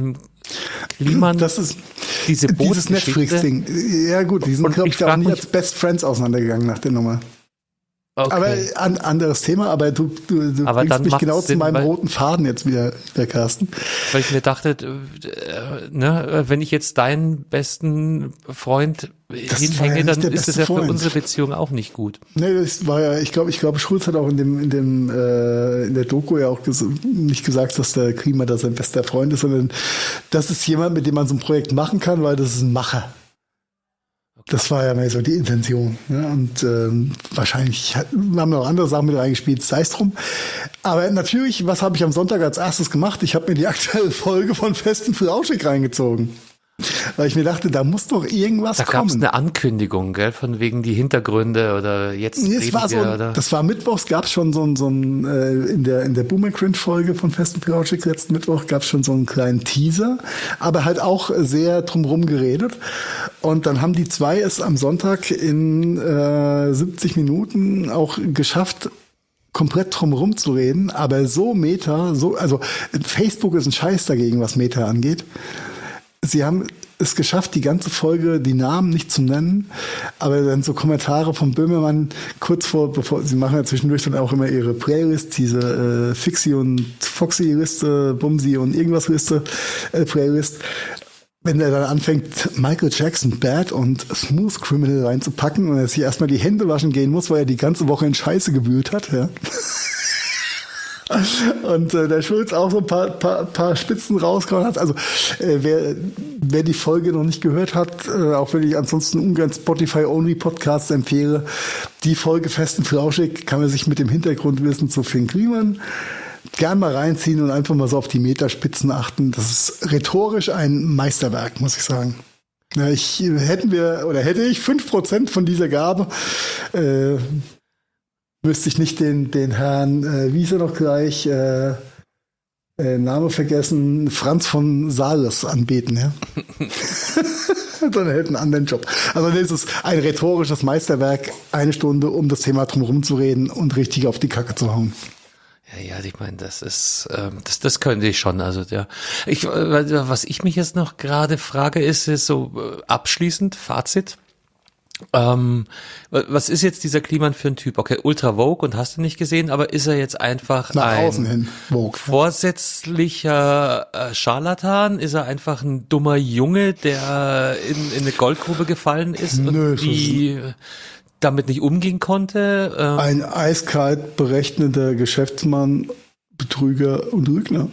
Kliman Das ist diese dieses Bootsgeschichte? Netflix-Ding. Ja gut, die sind, Und glaube ich ich, da auch frag nicht mich- als Best Friends auseinandergegangen nach der Nummer. Okay. Aber an, anderes Thema, aber du, du, du Aber bringst dann mich macht's genau zu Sinn, meinem weil- roten Faden jetzt wieder, wieder Carsten. Weil ich mir dachte, äh, ne, wenn ich jetzt deinen besten Freund Das war hinhänge, ja nicht dann der ist das beste ja für Freund. unsere Beziehung auch nicht gut. Nee, das war ja, ich glaube, ich glaube, Schulz hat auch in dem, in dem, äh, in der Doku ja auch ges nicht gesagt, dass der Klima da sein bester Freund ist, sondern das ist jemand, mit dem man so ein Projekt machen kann, weil das ist ein Macher. Das war ja mehr so die Intention. Ne? Und ähm, wahrscheinlich hat, haben wir auch andere Sachen mit reingespielt, sei es drum. Aber natürlich, was habe ich am Sonntag als erstes gemacht? Ich habe mir die aktuelle Folge von Fest und Flauschig reingezogen. Weil ich mir dachte, da muss doch irgendwas Da gab es kommen. eine Ankündigung, gell, von wegen die Hintergründe oder jetzt Nee, es reden war so, wir, oder? das war mittwochs, gab es schon so ein, so ein äh, in der in der Boomer Cringe Folge von Fest und Flauschig letzten Mittwoch gab es schon so einen kleinen Teaser, aber halt auch sehr drumherum geredet. Und dann haben die zwei es am Sonntag in äh, siebzig Minuten auch geschafft, komplett drumherum zu reden, aber so Meta, so, also Facebook ist ein Scheiß dagegen, was Meta angeht. Sie haben es geschafft, die ganze Folge, die Namen nicht zu nennen, aber dann so Kommentare von Böhmermann kurz vor, bevor, sie machen ja zwischendurch dann auch immer ihre Playlist, diese äh, Fixie und Foxy-Liste, Bumsi und irgendwas-Liste, äh, Playlist. Wenn er dann anfängt, Michael Jackson, Bad und Smooth Criminal reinzupacken und er sich erstmal die Hände waschen gehen muss, weil er die ganze Woche in Scheiße gewühlt hat, ja. Und äh, der Schulz auch so ein paar, paar, paar Spitzen rausgehauen hat. Also äh, wer, wer die Folge noch nicht gehört hat, äh, auch wenn ich ansonsten ungern Spotify-Only-Podcasts empfehle, die Folge Fest und Flauschig kann man sich mit dem Hintergrundwissen zu Finn Kliman gern mal reinziehen und einfach mal so auf die Meterspitzen achten. Das ist rhetorisch ein Meisterwerk, muss ich sagen. Ja, ich, hätten wir, oder hätte ich fünf Prozent von dieser Gabe, äh, wüsste ich nicht den, den Herrn, äh, wie hieß er noch gleich, äh, äh, Name vergessen, Franz von Sales anbeten, ja. Dann hätte einen anderen Job. Also das ist ein rhetorisches Meisterwerk, eine Stunde, um das Thema drumherum zu reden und richtig auf die Kacke zu hauen. Ja, ja, ich meine, das ist, ähm, das, das könnte ich schon. Also ja, ich, äh, was ich mich jetzt noch gerade frage, ist, ist so äh, abschließend Fazit. Ähm, was ist jetzt dieser Kliman für ein Typ? Okay, ultra Vogue und hast du nicht gesehen, aber ist er jetzt einfach Nach ein außen hin, Vogue. vorsätzlicher äh, Scharlatan? Ist er einfach ein dummer Junge, der in, in eine Goldgrube gefallen ist Nö, und so die damit nicht umgehen konnte? Ähm, Ein eiskalt berechnender Geschäftsmann, Betrüger und Lügner.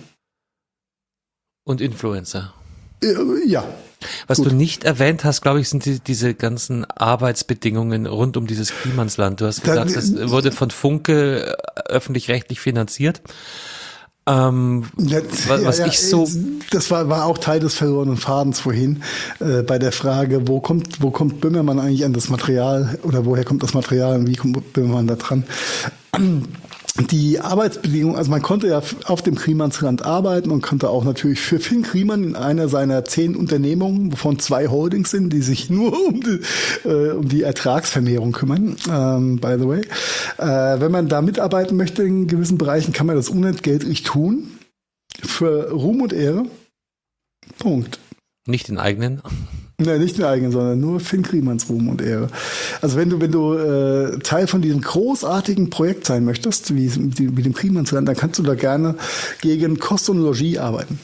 und Influencer. Äh, Ja. Was Gut. du nicht erwähnt hast, glaube ich, sind die, diese ganzen Arbeitsbedingungen rund um dieses Klimansland. Du hast Da- gesagt, das wurde von Funke äh, öffentlich-rechtlich finanziert. Ähm, Ja, was was ja, ja, ich so... Das war, war auch Teil des verlorenen Fadens vorhin, äh, bei der Frage, wo kommt, wo kommt Böhmermann eigentlich an das Material oder woher kommt das Material und wie kommt Böhmermann da dran? Die Arbeitsbedingungen, also man konnte ja auf dem Klimansland arbeiten und konnte auch natürlich für Finn Kliman in einer seiner zehn Unternehmungen, wovon zwei Holdings sind, die sich nur um die, äh, um die Ertragsvermehrung kümmern, ähm, by the way. Äh, wenn man da mitarbeiten möchte in gewissen Bereichen, kann man das unentgeltlich tun. Für Ruhm und Ehre. Punkt. Nicht den eigenen. Nein, nicht den eigenen, sondern nur Finn Klimans Ruhm und Ehre. Also wenn du, wenn du äh, Teil von diesem großartigen Projekt sein möchtest, wie, wie, wie dem Klimansland, dann kannst du da gerne gegen Kost und Logis arbeiten.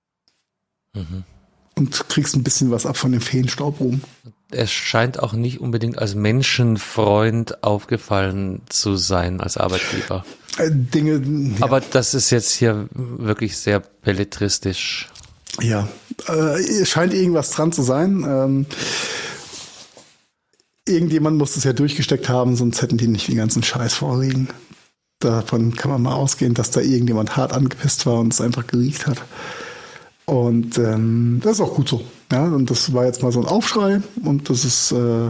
Mhm. Und kriegst ein bisschen was ab von dem Feenstaubruhm. Er scheint auch nicht unbedingt als Menschenfreund aufgefallen zu sein als Arbeitgeber. Äh, Dinge. Ja. Aber das ist jetzt hier wirklich sehr belletristisch. Ja, äh, es scheint irgendwas dran zu sein. Ähm, irgendjemand muss es ja durchgesteckt haben, sonst hätten die nicht den ganzen Scheiß vorliegen. Davon kann man mal ausgehen, dass da irgendjemand hart angepisst war und es einfach geriecht hat. Und ähm, das ist auch gut so. Ja, und das war jetzt mal so ein Aufschrei und das ist äh,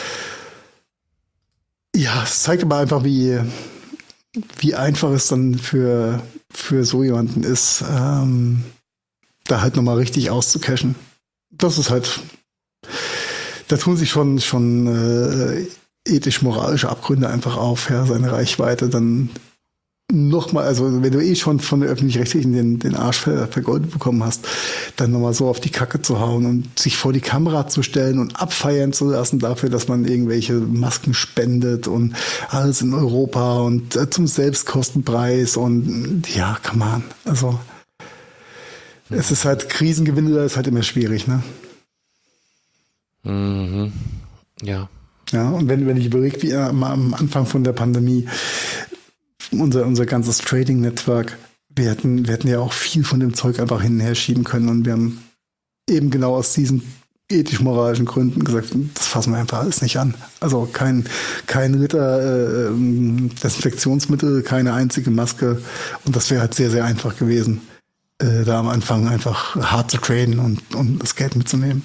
ja, es zeigt aber einfach, wie wie einfach es dann für für so jemanden ist, ähm, da halt nochmal richtig auszucashen. Das ist halt, da tun sich schon, schon äh, ethisch-moralische Abgründe einfach auf, ja, seine Reichweite dann nochmal, also wenn du eh schon von der Öffentlich-Rechtlichen den, den Arsch ver, vergoldet bekommen hast, dann nochmal so auf die Kacke zu hauen und sich vor die Kamera zu stellen und abfeiern zu lassen dafür, dass man irgendwelche Masken spendet und alles in Europa und äh, zum Selbstkostenpreis und ja, come on. Also mhm. es ist halt, Krisengewinner ist halt immer schwierig, ne? Mhm. Ja. Ja, und wenn, wenn ich überlege, wie am, am Anfang von der Pandemie unser, unser ganzes Trading-Network, wir hätten, wir hätten ja auch viel von dem Zeug einfach hin und her schieben können und wir haben eben genau aus diesen ethisch-moralischen Gründen gesagt, das fassen wir einfach alles nicht an. Also kein, kein Liter äh, Desinfektionsmittel, keine einzige Maske und das wäre halt sehr, sehr einfach gewesen, äh, da am Anfang einfach hart zu traden und, und das Geld mitzunehmen.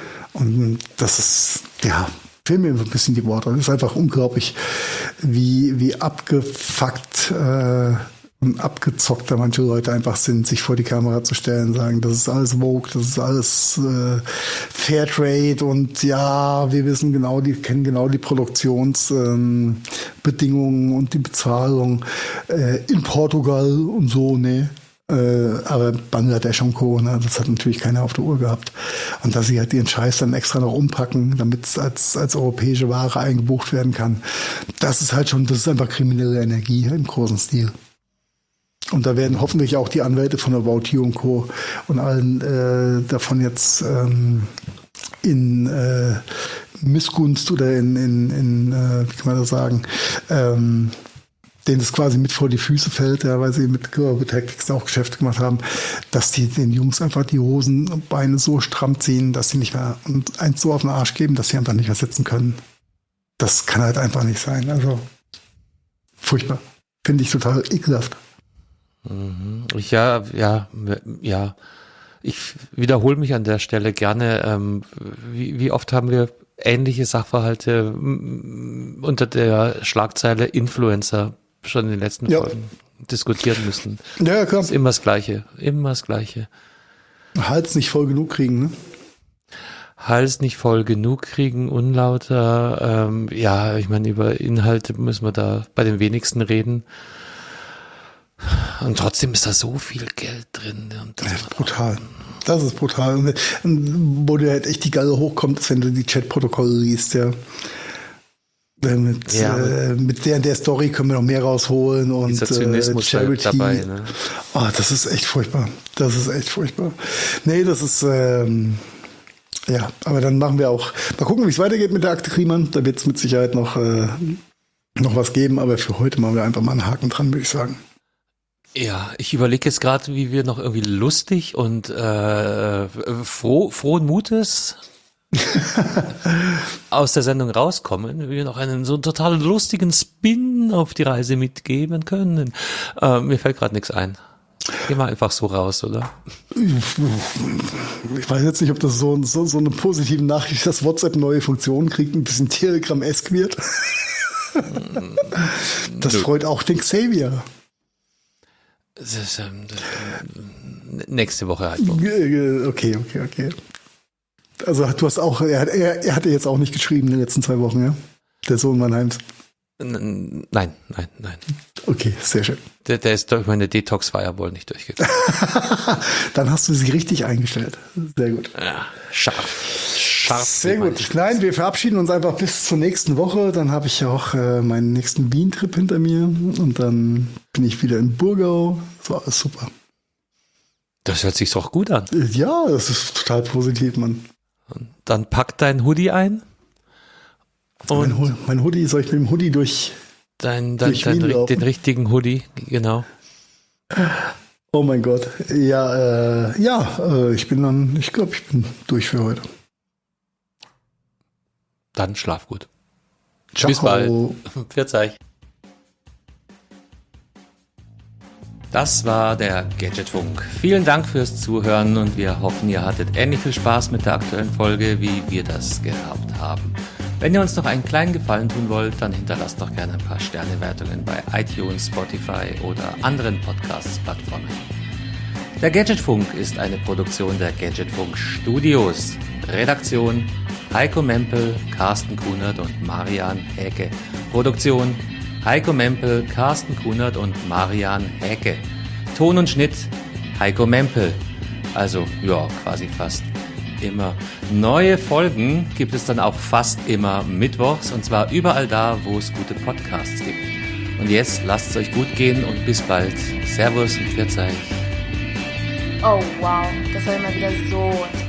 Und das ist, ja, fehlen mir ein bisschen die Worte. Es ist einfach unglaublich, wie, wie abgefuckt äh, und abgezockt da manche Leute einfach sind, sich vor die Kamera zu stellen, sagen, das ist alles Vogue, das ist alles äh, Fairtrade und ja, wir wissen genau, die kennen genau die Produktionsbedingungen ähm, und die Bezahlung äh, in Portugal und so, ne. Äh, aber Bangladesch und Co., ne, das hat natürlich keiner auf der Uhr gehabt. Und dass sie halt den Scheiß dann extra noch umpacken, damit es als, als europäische Ware eingebucht werden kann, das ist halt schon, das ist einfach kriminelle Energie im großen Stil. Und da werden hoffentlich auch die Anwälte von About You und Co. und allen äh, davon jetzt ähm, in äh, Missgunst oder in, in, in äh, wie kann man das sagen, ähm, denen es quasi mit vor die Füße fällt, ja, weil sie mit Global Tactics auch Geschäfte gemacht haben, dass die den Jungs einfach die Hosenbeine so stramm ziehen, dass sie nicht mehr und eins so auf den Arsch geben, dass sie einfach nicht mehr sitzen können. Das kann halt einfach nicht sein. Also furchtbar. Finde ich total ekelhaft. Mhm. Ich, ja, ja, ja. Ich wiederhole mich an der Stelle gerne. Ähm, wie, wie oft haben wir ähnliche Sachverhalte m- unter der Schlagzeile Influencer schon in den letzten ja. Folgen diskutieren müssen. Ja, klar. Das ist immer das Gleiche. Immer das Gleiche. Hals nicht voll genug kriegen, ne? Hals nicht voll genug kriegen, unlauter. Ähm, ja, ich meine, über Inhalte müssen wir da bei den wenigsten reden. Und trotzdem ist da so viel Geld drin. Und das ja, ist brutal. Das ist brutal. Und, wo dir halt echt die Galle hochkommt, ist, wenn du die Chatprotokolle liest, ja. Mit, ja, äh, mit der der Story können wir noch mehr rausholen und dieser Zynismus äh, Charity dabei. Ne? Oh, das ist echt furchtbar. Das ist echt furchtbar. Nee, das ist ähm, ja, aber dann machen wir auch. Mal gucken, wie es weitergeht mit der Akte Kliemann. Da wird es mit Sicherheit noch äh, noch was geben, aber für heute machen wir einfach mal einen Haken dran, würde ich sagen. Ja, ich überlege jetzt gerade, wie wir noch irgendwie lustig und äh, froh, frohen Mutes aus der Sendung rauskommen, wie wir noch einen so total lustigen Spin auf die Reise mitgeben können. Äh, mir fällt gerade nichts ein. Geh mal einfach so raus, oder? Ich weiß jetzt nicht, ob das so, so, so eine positive Nachricht ist, dass WhatsApp neue Funktionen kriegt, ein bisschen Telegram-esk wird. Das Nö. freut auch den Xavier. Das ist, ähm, das, nächste Woche halt. Okay, okay, okay. Also du hast auch, er, er, er hatte jetzt auch nicht geschrieben in den letzten zwei Wochen, ja? Der Sohn Mannheims. Nein, nein, nein. Okay, sehr schön. Der, der ist durch meine Detox-Firewall nicht durchgegangen. Dann hast du sie richtig eingestellt. Sehr gut. Ja, scharf. Scharf. Sehr gut. Nein, wir verabschieden uns einfach bis zur nächsten Woche. Dann habe ich ja auch äh, meinen nächsten Wien-Trip hinter mir. Und dann bin ich wieder in Burgau. Das war alles super. Das hört sich doch gut an. Ja, das ist total positiv, Mann. Und dann pack dein Hoodie ein. Und mein, mein Hoodie, soll ich mit dem Hoodie durch dein, dein, durch dein, Wien laufen? den richtigen Hoodie, genau. Oh mein Gott. Ja, äh, ja, äh, ich bin dann, ich glaube, ich bin durch für heute. Dann schlaf gut. Ciao. Bis bald. Pfiat euch. Das war der Gadgetfunk. Vielen Dank fürs Zuhören und wir hoffen, ihr hattet ähnlich viel Spaß mit der aktuellen Folge, wie wir das gehabt haben. Wenn ihr uns noch einen kleinen Gefallen tun wollt, dann hinterlasst doch gerne ein paar Sternewertungen bei iTunes, Spotify oder anderen Podcast-Plattformen. Der Gadgetfunk ist eine Produktion der Gadgetfunk Studios. Redaktion Heiko Mempel, Carsten Kunert und Marian Häke. Produktion Heiko Mempel, Carsten Kunert und Marian Häke. Ton und Schnitt Heiko Mempel. Also, ja, quasi fast immer. Neue Folgen gibt es dann auch fast immer mittwochs und zwar überall da, wo es gute Podcasts gibt. Und jetzt lasst es euch gut gehen und bis bald. Servus und Pfiat euch. Oh wow, das war immer wieder so